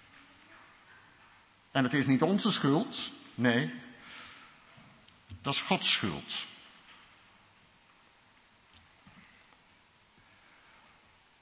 En het is niet onze schuld. Nee, dat is Gods schuld.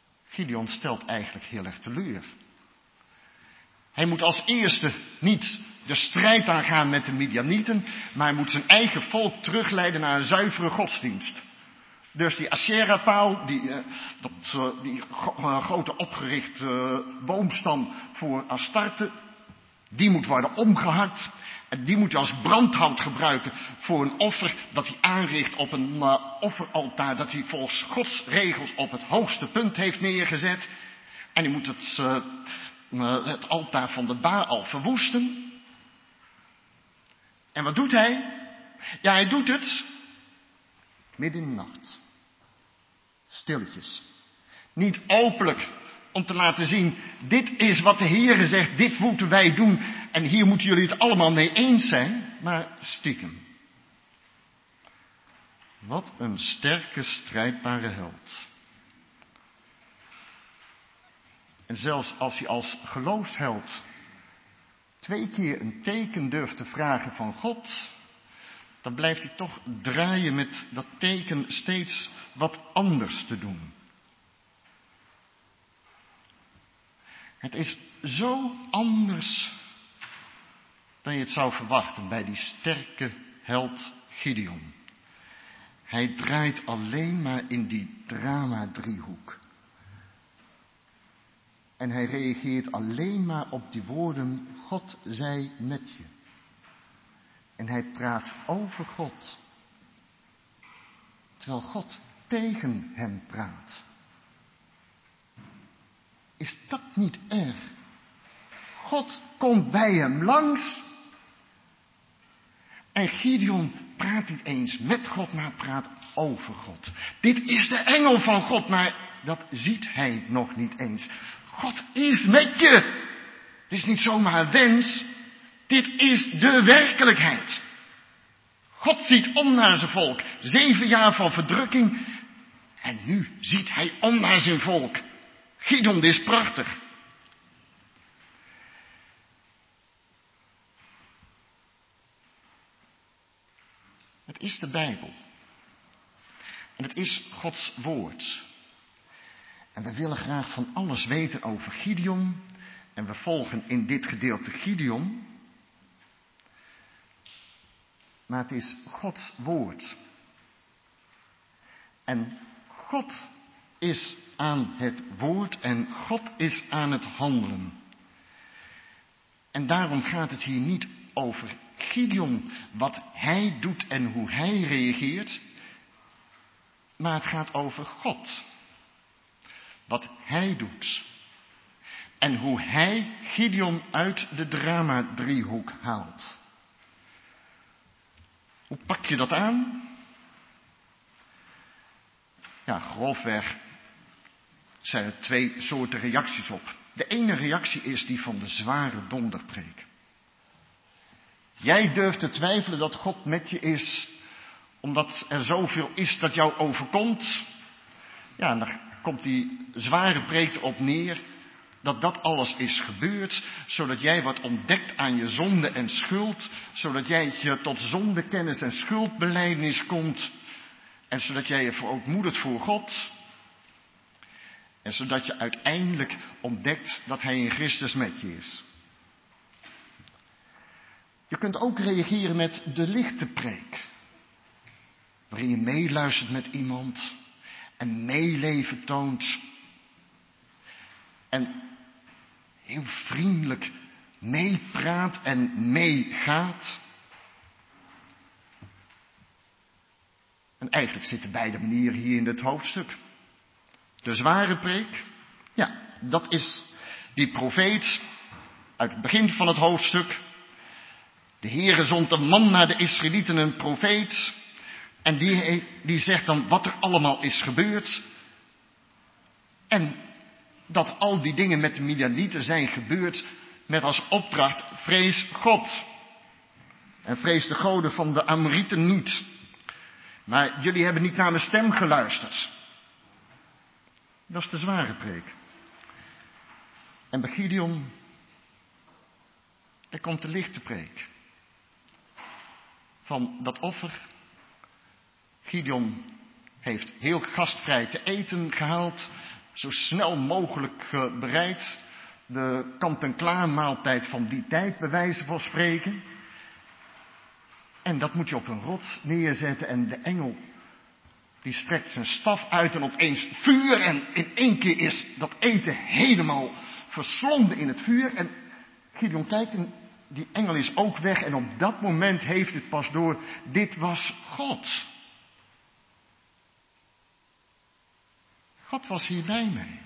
Gideon stelt eigenlijk heel erg teleur. Hij moet als eerste niet de strijd aangaan met de Midianieten, maar hij moet zijn eigen volk terugleiden naar een zuivere godsdienst. Dus die Asherah-paal, die, uh, dat, uh, die uh, grote opgerichte uh, boomstam voor Astarte, die moet worden omgehakt. En die moet je als brandhout gebruiken voor een offer dat hij aanricht op een uh, offeraltaar, dat hij volgens Gods regels op het hoogste punt heeft neergezet. En hij moet het, uh, uh, het altaar van de Baal verwoesten. En wat doet hij? Ja, hij doet het midden in de nacht. Stilletjes. Niet openlijk om te laten zien, dit is wat de Heere zegt, dit moeten wij doen. En hier moeten jullie het allemaal mee eens zijn, maar stiekem. Wat een sterke, strijdbare held. En zelfs als hij als geloofsheld twee keer een teken durft te vragen van God, dan blijft hij toch draaien met dat teken steeds wat anders te doen. Het is zo anders dan je het zou verwachten bij die sterke held Gideon. Hij draait alleen maar in die drama-driehoek. En hij reageert alleen maar op die woorden, God zij met je. En hij praat over God. Terwijl God tegen hem praat. Is dat niet erg? God komt bij hem langs. En Gideon praat niet eens met God, maar praat over God. Dit is de engel van God, maar dat ziet hij nog niet eens. God is met je. Het is niet zomaar een wens. Dit is de werkelijkheid. God ziet om naar zijn volk. Zeven jaar van verdrukking. En nu ziet hij om naar zijn volk. Gideon, dit is prachtig. Het is de Bijbel. En het is Gods woord. En we willen graag van alles weten over Gideon. En we volgen in dit gedeelte Gideon. Maar het is Gods woord. En God is aan het woord en God is aan het handelen. En daarom gaat het hier niet over Gideon, wat hij doet en hoe hij reageert. Maar het gaat over God. Wat hij doet. En hoe hij Gideon uit de drama-driehoek haalt. Hoe pak je dat aan? Ja, grofweg zijn er twee soorten reacties op. De ene reactie is die van de zware donderpreek. Jij durft te twijfelen dat God met je is, omdat er zoveel is dat jou overkomt. Ja, en dan komt die zware preek erop neer dat dat alles is gebeurd, zodat jij wordt ontdekt aan je zonde en schuld, zodat jij je tot zondekennis en schuldbelijdenis komt, en zodat jij je verootmoedigt voor God, en zodat je uiteindelijk ontdekt dat hij in Christus met je is. Je kunt ook reageren met de lichte preek, waarin je meeluistert met iemand en meeleven toont en heel vriendelijk meepraat en meegaat. En eigenlijk zitten beide manieren hier in dit hoofdstuk. De zware preek, ja, dat is die profeet uit het begin van het hoofdstuk. De Heere zond een man naar de Israëlieten, een profeet. En die, die zegt dan wat er allemaal is gebeurd. En dat al die dingen met de Midianieten zijn gebeurd met als opdracht, vrees God. En vrees de goden van de Amorieten niet. Maar jullie hebben niet naar mijn stem geluisterd. Dat is de zware preek. En bij Gideon, er komt de lichte preek. Van dat offer. Gideon heeft heel gastvrij te eten gehaald. Zo snel mogelijk bereid. de kant-en-klaar maaltijd van die tijd, bij wijze van spreken. En dat moet je op een rots neerzetten en de engel die strekt zijn staf uit en opeens vuur en in één keer is dat eten helemaal verslonden in het vuur. En Gideon kijkt en die engel is ook weg en op dat moment heeft het pas door, dit was God. God was hier bij mij.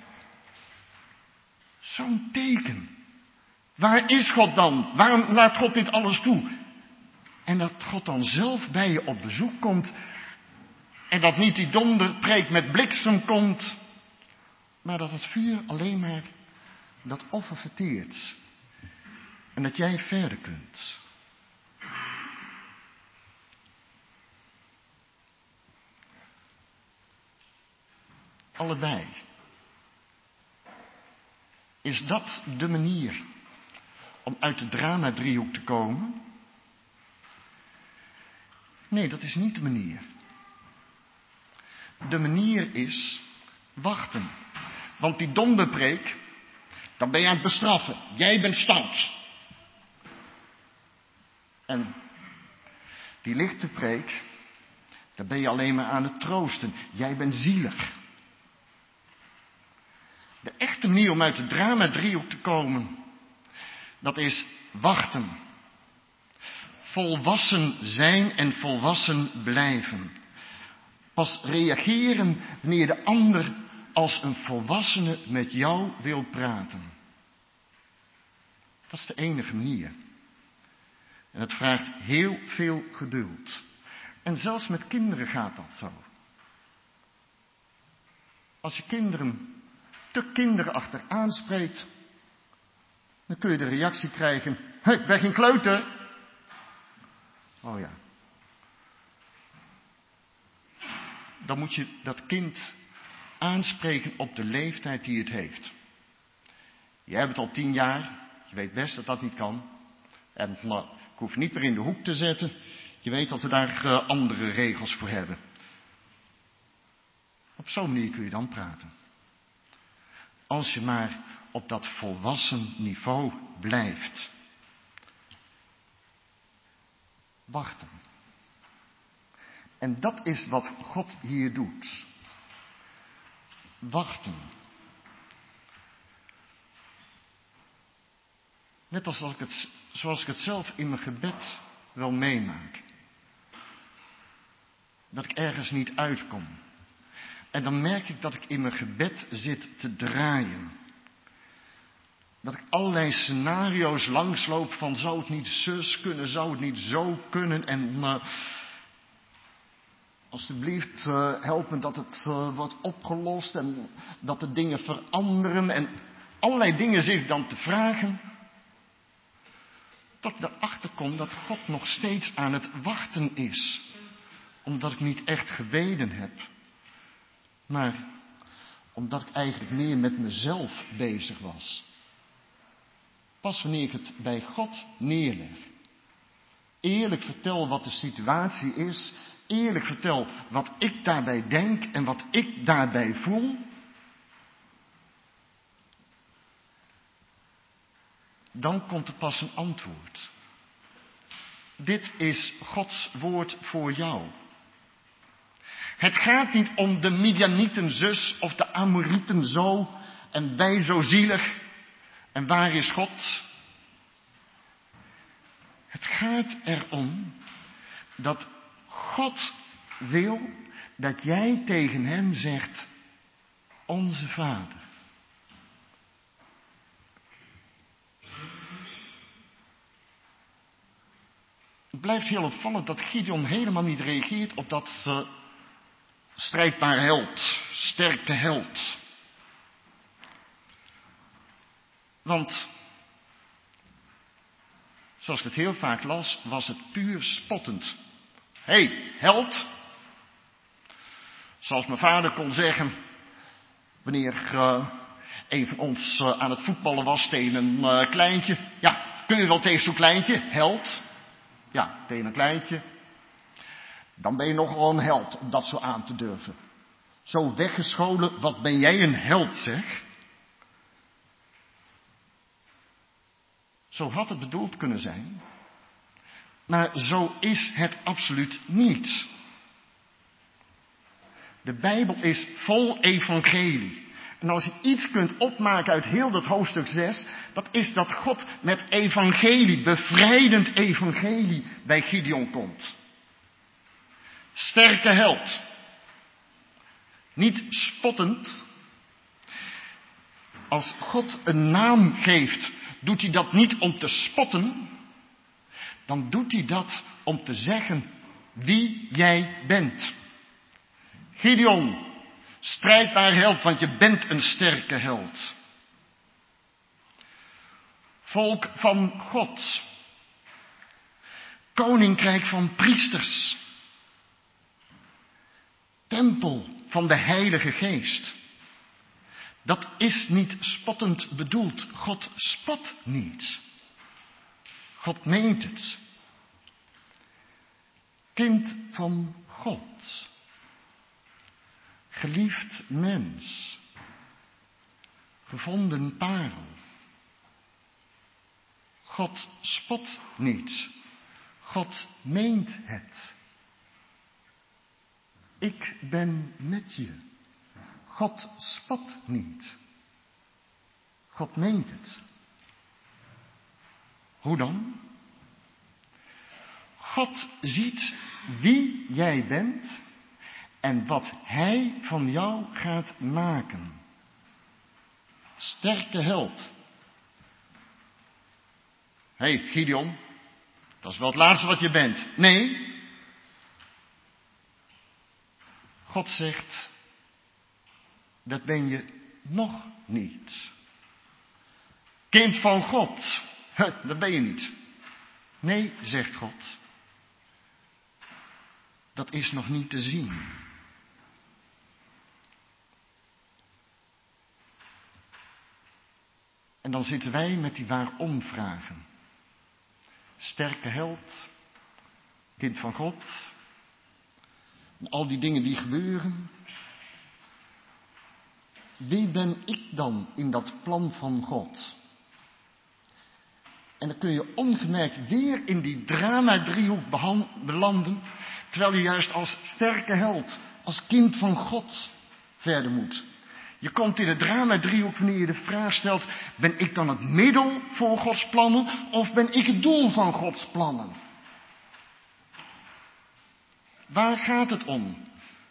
Zo'n teken. Waar is God dan? Waarom laat God dit alles toe? En dat God dan zelf bij je op bezoek komt. En dat niet die donderpreek met bliksem komt. Maar dat het vuur alleen maar dat offer verteert. En dat jij verder kunt. Allebei. Is dat de manier om uit de drama-driehoek te komen? Nee, dat is niet de manier. De manier is wachten. Want die donderpreek, dan ben je aan het bestraffen. Jij bent stout. En die lichte preek, dan ben je alleen maar aan het troosten. Jij bent zielig. De echte manier om uit de drama-driehoek te komen, dat is wachten. Volwassen zijn en volwassen blijven. Pas reageren wanneer de ander als een volwassene met jou wil praten. Dat is de enige manier. En het vraagt heel veel geduld. En zelfs met kinderen gaat dat zo. Als je kinderen te kinderachtig aanspreekt, dan kun je de reactie krijgen, hé, ik ben geen kleuter. Oh ja. Dan moet je dat kind aanspreken op de leeftijd die het heeft. Jij hebt het al tien jaar, je weet best dat dat niet kan. En nou, ik hoef niet meer in de hoek te zetten. Je weet dat we daar uh, andere regels voor hebben. Op zo'n manier kun je dan praten. Als je maar op dat volwassen niveau blijft. Wachten. En dat is wat God hier doet. Wachten. Net als ik het, zoals ik het zelf in mijn gebed wel meemaak. Dat ik ergens niet uitkom. En dan merk ik dat ik in mijn gebed zit te draaien. Dat ik allerlei scenario's langsloop van zou het niet zus kunnen, zou het niet zo kunnen. En uh, alsjeblieft uh, help me dat het uh, wordt opgelost en dat de dingen veranderen. En allerlei dingen zit ik dan te vragen. Tot ik erachter kom dat God nog steeds aan het wachten is. Omdat ik niet echt gebeden heb. Maar omdat ik eigenlijk meer met mezelf bezig was. Pas wanneer ik het bij God neerleg. Eerlijk vertel wat de situatie is. Eerlijk vertel wat ik daarbij denk en wat ik daarbij voel. Dan komt er pas een antwoord. Dit is Gods woord voor jou. Het gaat niet om de Midianieten zus of de Amorieten zo en wij zo zielig. En waar is God? Het gaat erom dat God wil dat jij tegen hem zegt, onze Vader. Het blijft heel opvallend dat Gideon helemaal niet reageert op dat uh, strijdbare held, sterke held. Want, zoals ik het heel vaak las, was het puur spottend. Hé, hey, held. Zoals mijn vader kon zeggen, wanneer uh, een van ons uh, aan het voetballen was tegen een uh, kleintje. Ja, kun je wel tegen zo'n kleintje, held. Ja, tegen een kleintje. Dan ben je nogal een held om dat zo aan te durven. Zo weggescholen, wat ben jij een held, zeg. Zo had het bedoeld kunnen zijn. Maar zo is het absoluut niet. De Bijbel is vol evangelie. En als je iets kunt opmaken uit heel dat hoofdstuk zes, dat is dat God met evangelie, bevrijdend evangelie, bij Gideon komt. Sterke held. Niet spottend. Als God een naam geeft, doet hij dat niet om te spotten. Dan doet hij dat om te zeggen wie jij bent. Gideon, strijdbaar held, want je bent een sterke held. Volk van God. Koninkrijk van priesters. Tempel van de Heilige Geest. Dat is niet spottend bedoeld. God spot niet. God meent het. Kind van God. Geliefd mens. Gevonden parel. God spot niet. God meent het. Ik ben met je. God spot niet. God meent het. Hoe dan? God ziet wie jij bent en wat hij van jou gaat maken. Sterke held. Hé, hey, Gideon, dat is wel het laatste wat je bent. Nee. God zegt, dat ben je nog niet. Kind van God, huh, dat ben je niet. Nee, zegt God. Dat is nog niet te zien. En dan zitten wij met die waarom-vragen. Sterke held, kind van God. En al die dingen die gebeuren. Wie ben ik dan in dat plan van God? En dan kun je ongemerkt weer in die drama-driehoek belanden, terwijl je juist als sterke held, als kind van God verder moet. Je komt in het drama-driehoek wanneer je de vraag stelt, ben ik dan het middel voor Gods plannen of ben ik het doel van Gods plannen? Waar gaat het om?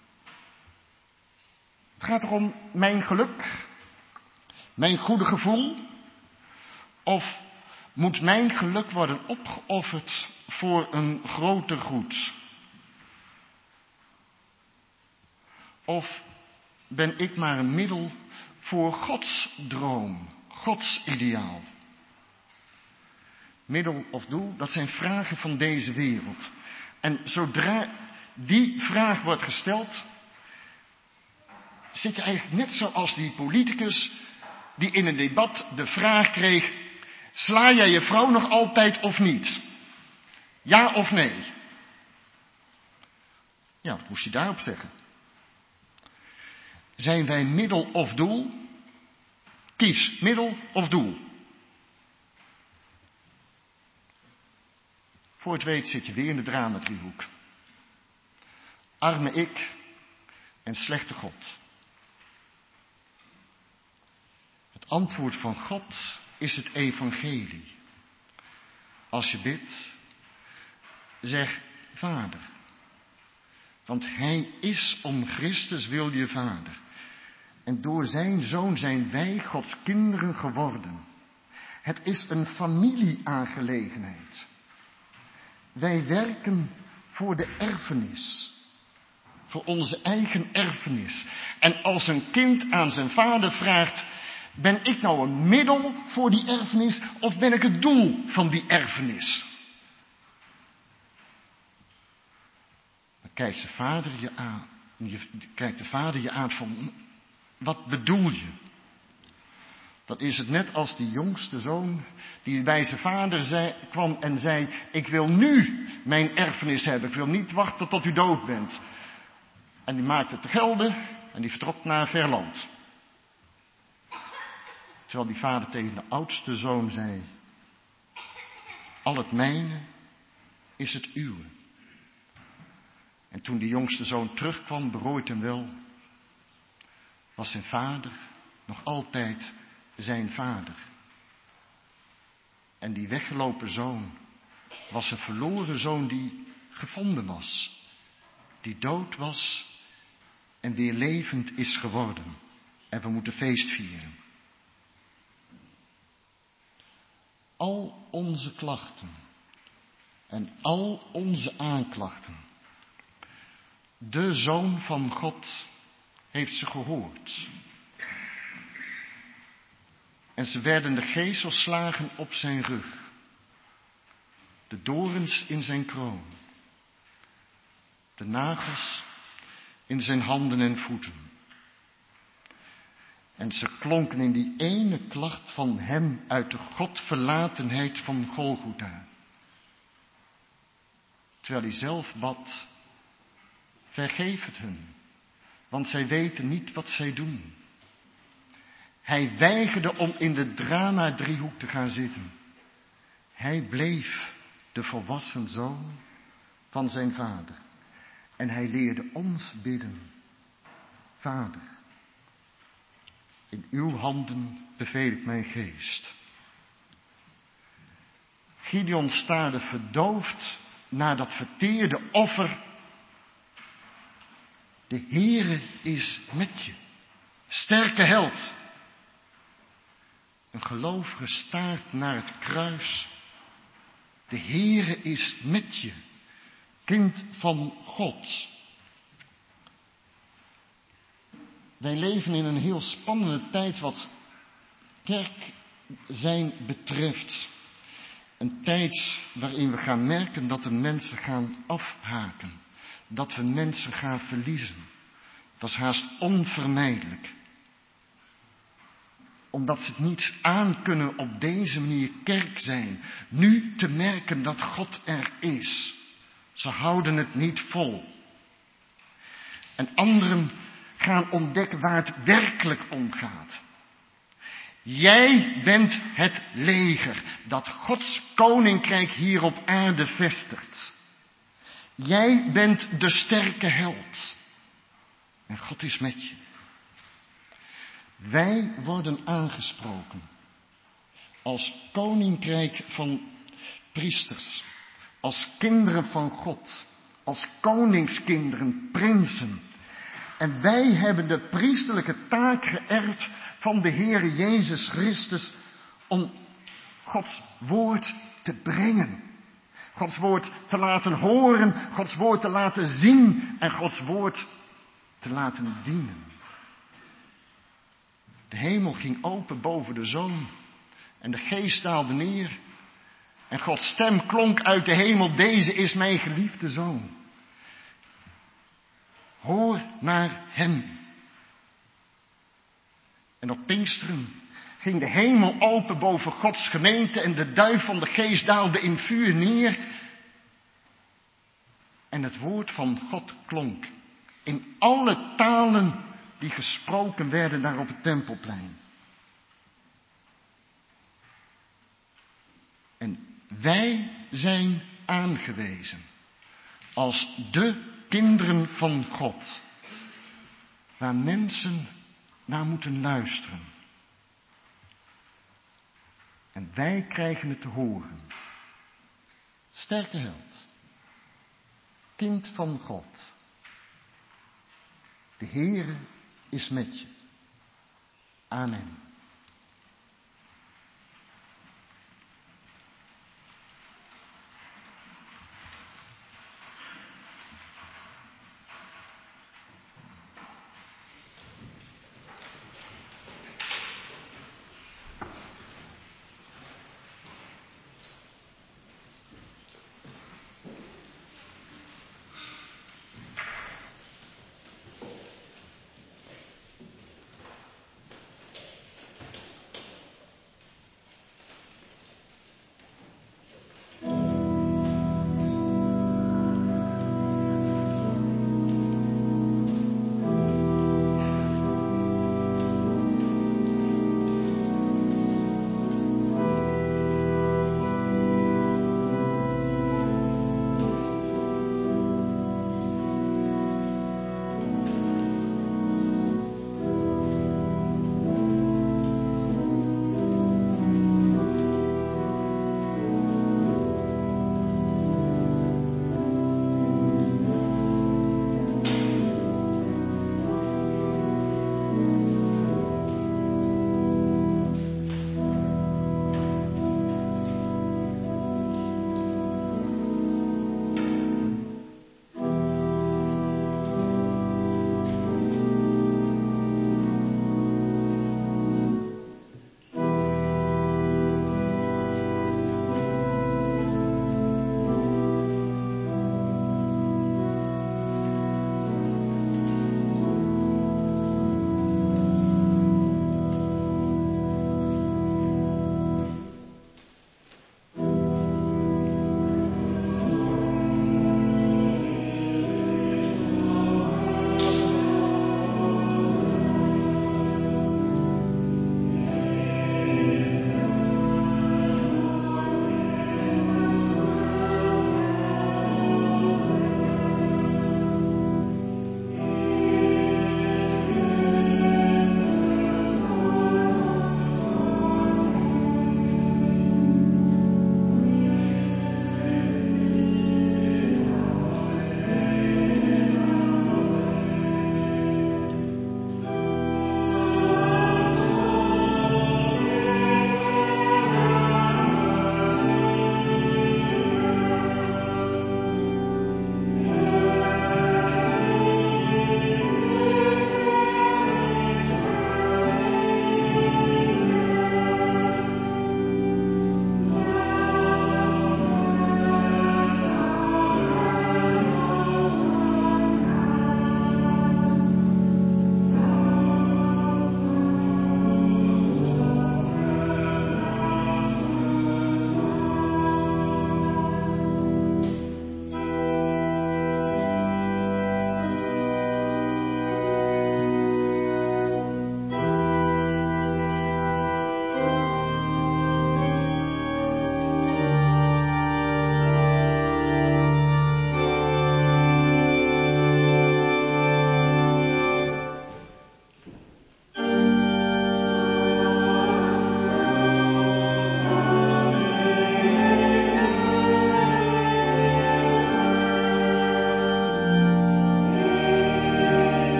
Het gaat erom mijn geluk, mijn goede gevoel, of moet mijn geluk worden opgeofferd voor een groter goed? Of ben ik maar een middel voor Gods droom, Gods ideaal? Middel of doel, dat zijn vragen van deze wereld. En zodra die vraag wordt gesteld, zit je eigenlijk net zoals die politicus die in een debat de vraag kreeg, sla jij je vrouw nog altijd of niet? Ja of nee? Ja, wat moest je daarop zeggen? Zijn wij middel of doel? Kies, middel of doel. Voor het weet zit je weer in de drama-driehoek. Arme ik en slechte God. Het antwoord van God is het evangelie. Als je bidt, zeg Vader. Want Hij is om Christus wil je Vader. En door zijn Zoon zijn wij Gods kinderen geworden. Het is een familieaangelegenheid. Wij werken voor de erfenis. Voor onze eigen erfenis. En als een kind aan zijn vader vraagt, ben ik nou een middel voor die erfenis of ben ik het doel van die erfenis? Dan kijkt de vader je aan. Je, kijkt de vader je aan van, wat bedoel je? Dan is het net als die jongste zoon die bij zijn vader zei, kwam en zei, ik wil nu mijn erfenis hebben. Ik wil niet wachten tot u dood bent. En die maakte het te gelden en die vertrok naar een ver land. Terwijl die vader tegen de oudste zoon zei, al het mijne is het uwe. En toen de jongste zoon terugkwam, berooid en wel, was zijn vader nog altijd zijn vader. En die weggelopen zoon was een verloren zoon die gevonden was, die dood was en weer levend is geworden. En we moeten feest vieren. Al onze klachten en al onze aanklachten, de Zoon van God heeft ze gehoord. En ze werden de gezelslagen op zijn rug, de dorens in zijn kroon, de nagels in zijn handen en voeten. En ze klonken in die ene klacht van hem uit de godverlatenheid van Golgotha. Terwijl hij zelf bad, vergeef het hun, want zij weten niet wat zij doen. Hij weigerde om in de drama-driehoek te gaan zitten. Hij bleef de volwassen zoon van zijn vader. En hij leerde ons bidden. Vader, in uw handen beveel ik mijn geest. Gideon staarde verdoofd naar dat verteerde offer. De Heere is met je. Sterke held. Een gelovige staart naar het kruis. De Heere is met je. Kind van God. Wij leven in een heel spannende tijd wat kerk zijn betreft. Een tijd waarin we gaan merken dat de mensen gaan afhaken. Dat we mensen gaan verliezen. Dat is haast onvermijdelijk. Omdat ze het niet aan kunnen op deze manier kerk zijn. Nu te merken dat God er is. Ze houden het niet vol. En anderen gaan ontdekken waar het werkelijk om gaat. Jij bent het leger dat Gods koninkrijk hier op aarde vestigt. Jij bent de sterke held. En God is met je. Wij worden aangesproken als koninkrijk van priesters, als kinderen van God, als koningskinderen, prinsen. En wij hebben de priesterlijke taak geërfd van de Heere Jezus Christus om Gods woord te brengen. Gods woord te laten horen, Gods woord te laten zien en Gods woord te laten dienen. De hemel ging open boven de Zoon en de Geest daalde neer. En Gods stem klonk uit de hemel, deze is mijn geliefde Zoon. Hoor naar hem. En op Pinksteren ging de hemel open boven Gods gemeente en de duif van de Geest daalde in vuur neer. En het woord van God klonk in alle talen die gesproken werden daar op het Tempelplein. En wij zijn aangewezen als de kinderen van God, waar mensen naar moeten luisteren. En wij krijgen het te horen. Sterke held, kind van God, de Heere is met je. Amen.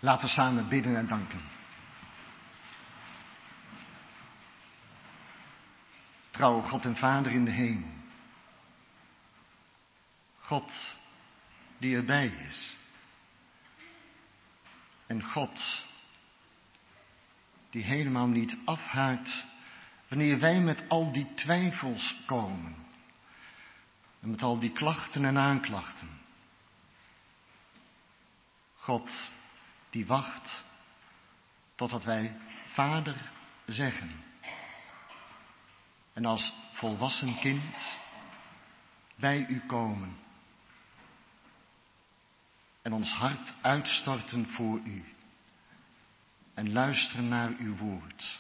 Laten we samen bidden en danken. Trouwe God en Vader in de hemel. God die erbij is. En God die helemaal niet afhaakt wanneer wij met al die twijfels komen. En met al die klachten en aanklachten. God die wacht totdat wij Vader zeggen. En als volwassen kind bij u komen. En ons hart uitstorten voor u. En luisteren naar uw woord.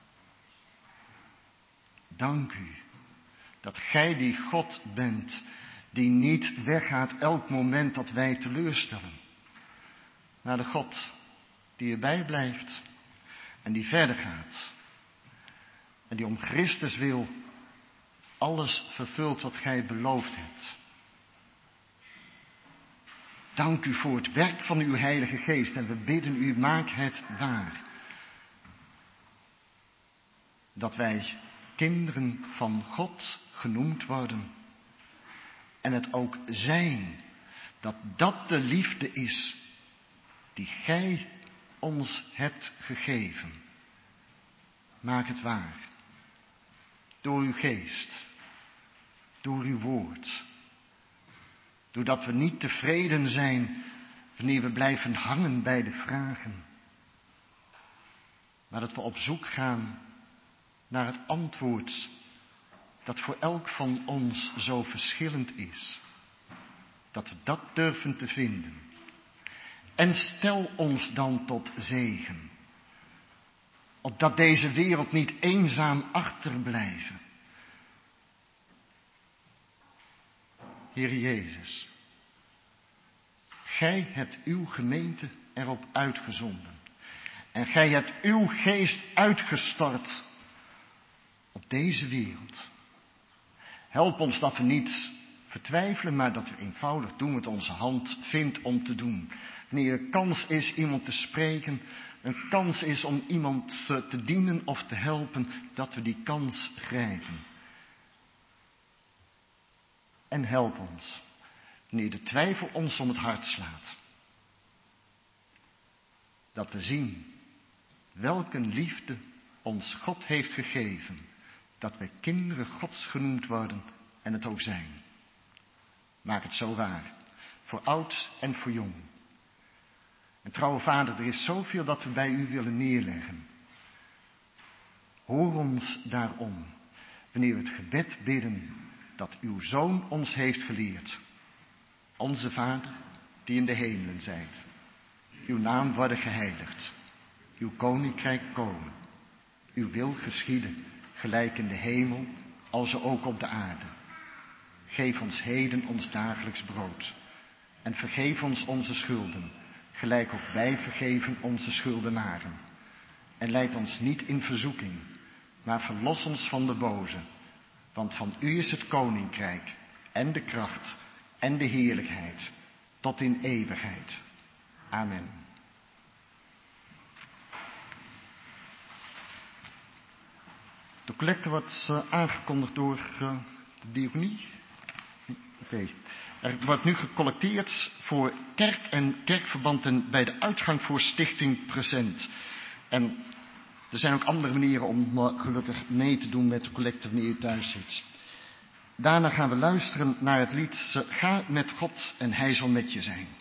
Dank u dat gij die God bent, die niet weggaat elk moment dat wij teleurstellen. Maar de God die erbij blijft en die verder gaat. En die om Christus wil alles vervult wat gij beloofd hebt. Dank u voor het werk van uw Heilige Geest en we bidden u, maak het waar. Dat wij kinderen van God genoemd worden. En het ook zijn dat dat de liefde is die gij ons hebt gegeven. Maak het waar. Door uw geest. Door uw woord. Doordat we niet tevreden zijn wanneer we blijven hangen bij de vragen. Maar dat we op zoek gaan naar het antwoord dat voor elk van ons zo verschillend is. Dat we dat durven te vinden. En stel ons dan tot zegen. Opdat deze wereld niet eenzaam achterblijven. Heer Jezus, gij hebt uw gemeente erop uitgezonden. En gij hebt uw geest uitgestort op deze wereld. Help ons dat we niet vertwijfelen, maar dat we eenvoudig doen wat onze hand vindt om te doen. Wanneer er kans is iemand te spreken, een kans is om iemand te dienen of te helpen, dat we die kans grijpen. En help ons, wanneer de twijfel ons om het hart slaat. Dat we zien welke liefde ons God heeft gegeven. Dat wij kinderen Gods genoemd worden en het ook zijn. Maak het zo waar. Voor oud en voor jong. En trouwe Vader, er is zoveel dat we bij u willen neerleggen. Hoor ons daarom, wanneer we het gebed bidden dat uw Zoon ons heeft geleerd. Onze Vader, die in de hemelen zijt. Uw naam worden geheiligd. Uw koninkrijk komen. Uw wil geschieden, gelijk in de hemel, als ook op de aarde. Geef ons heden ons dagelijks brood. En vergeef ons onze schulden, gelijk ook wij vergeven onze schuldenaren. En leid ons niet in verzoeking, maar verlos ons van de boze. Want van u is het koninkrijk en de kracht en de heerlijkheid tot in eeuwigheid. Amen. De collecte wordt uh, aangekondigd door uh, de diaconie. Oké. Okay. Er wordt nu gecollecteerd voor kerk en kerkverbanden bij de uitgang voor Stichting Present. En er zijn ook andere manieren om uh, gelukkig mee te doen met de collecte wanneer je thuis zit. Daarna gaan we luisteren naar het lied uh, Ga met God en Hij zal met je zijn.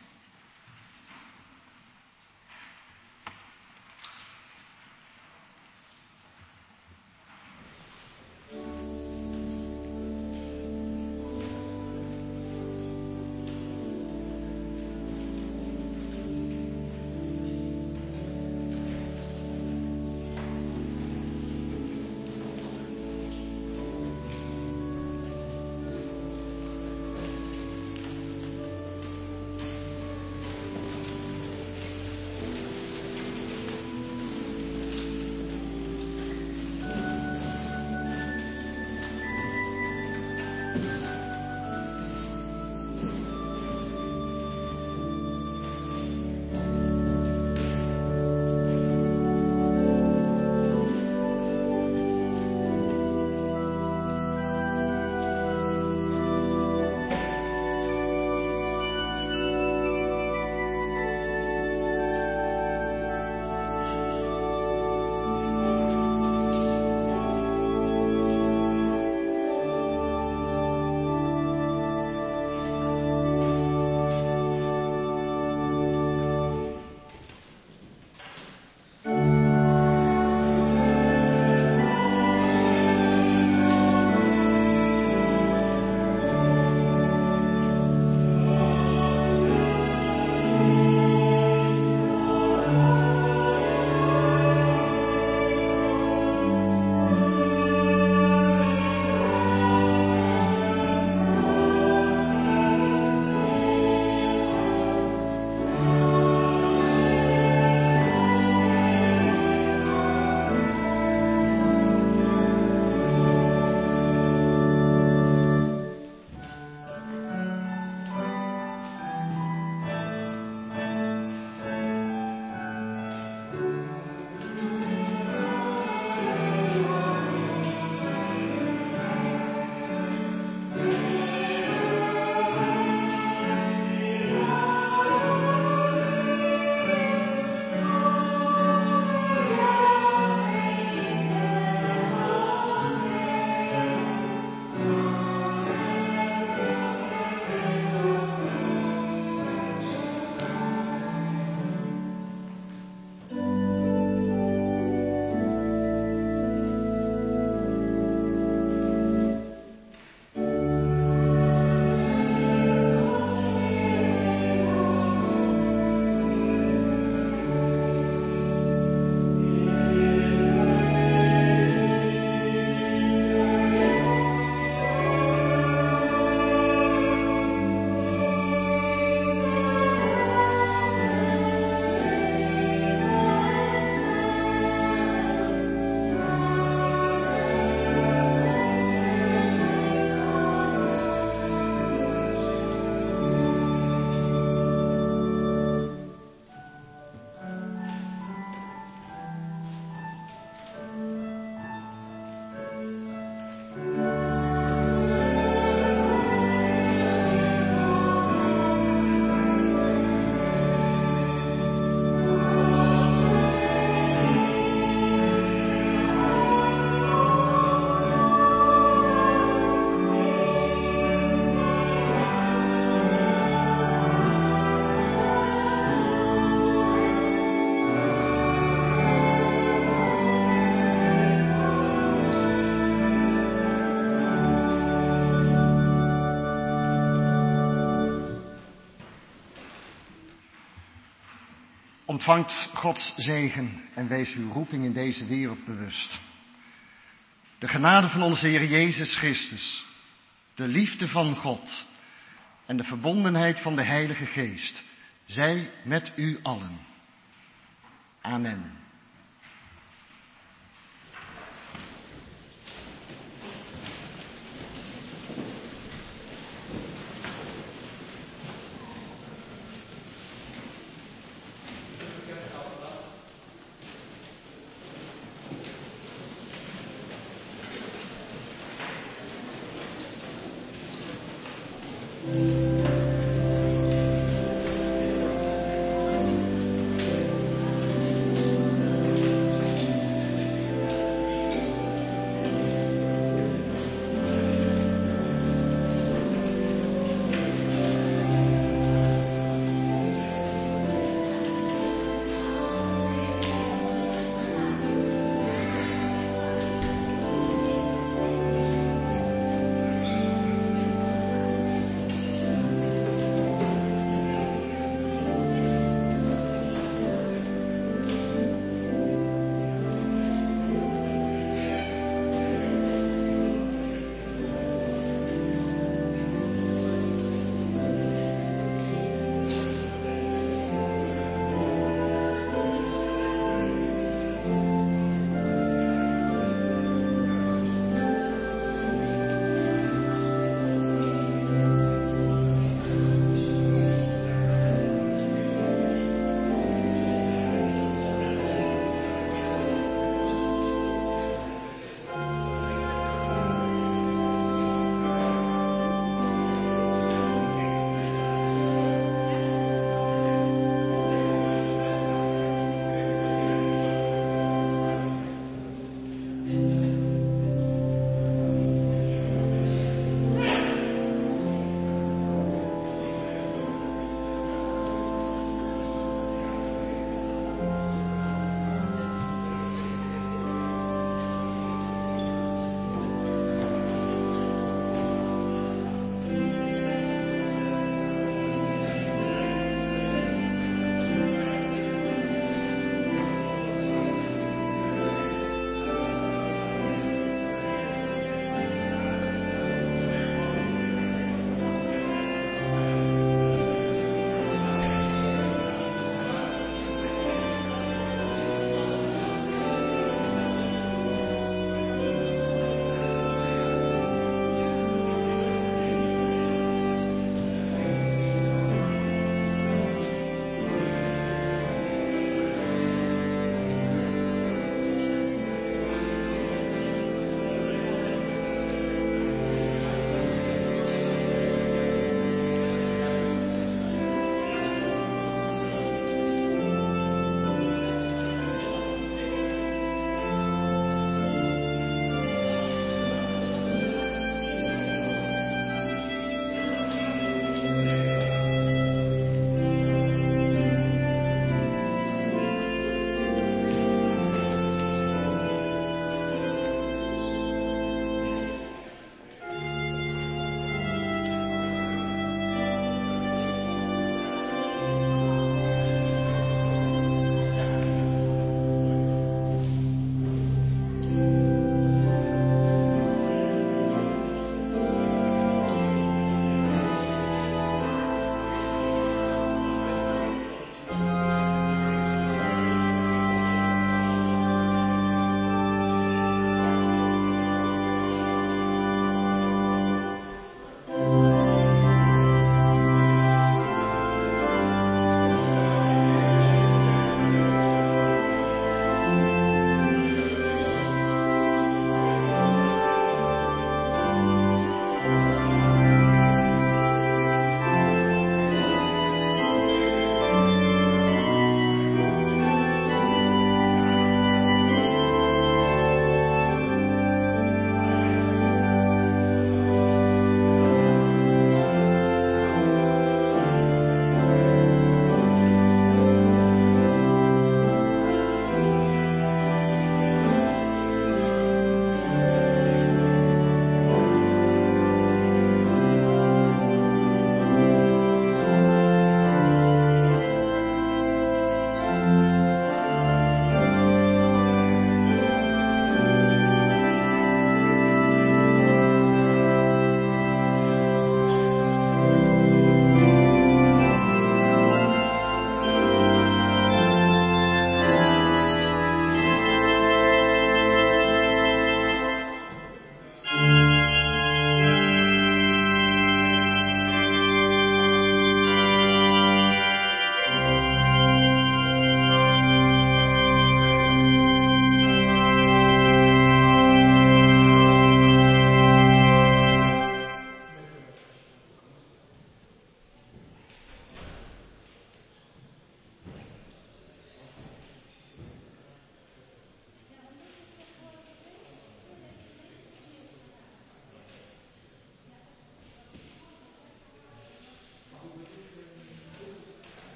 Ontvangt Gods zegen en wees uw roeping in deze wereld bewust. De genade van onze Heer Jezus Christus, de liefde van God en de verbondenheid van de Heilige Geest, zij met u allen. Amen.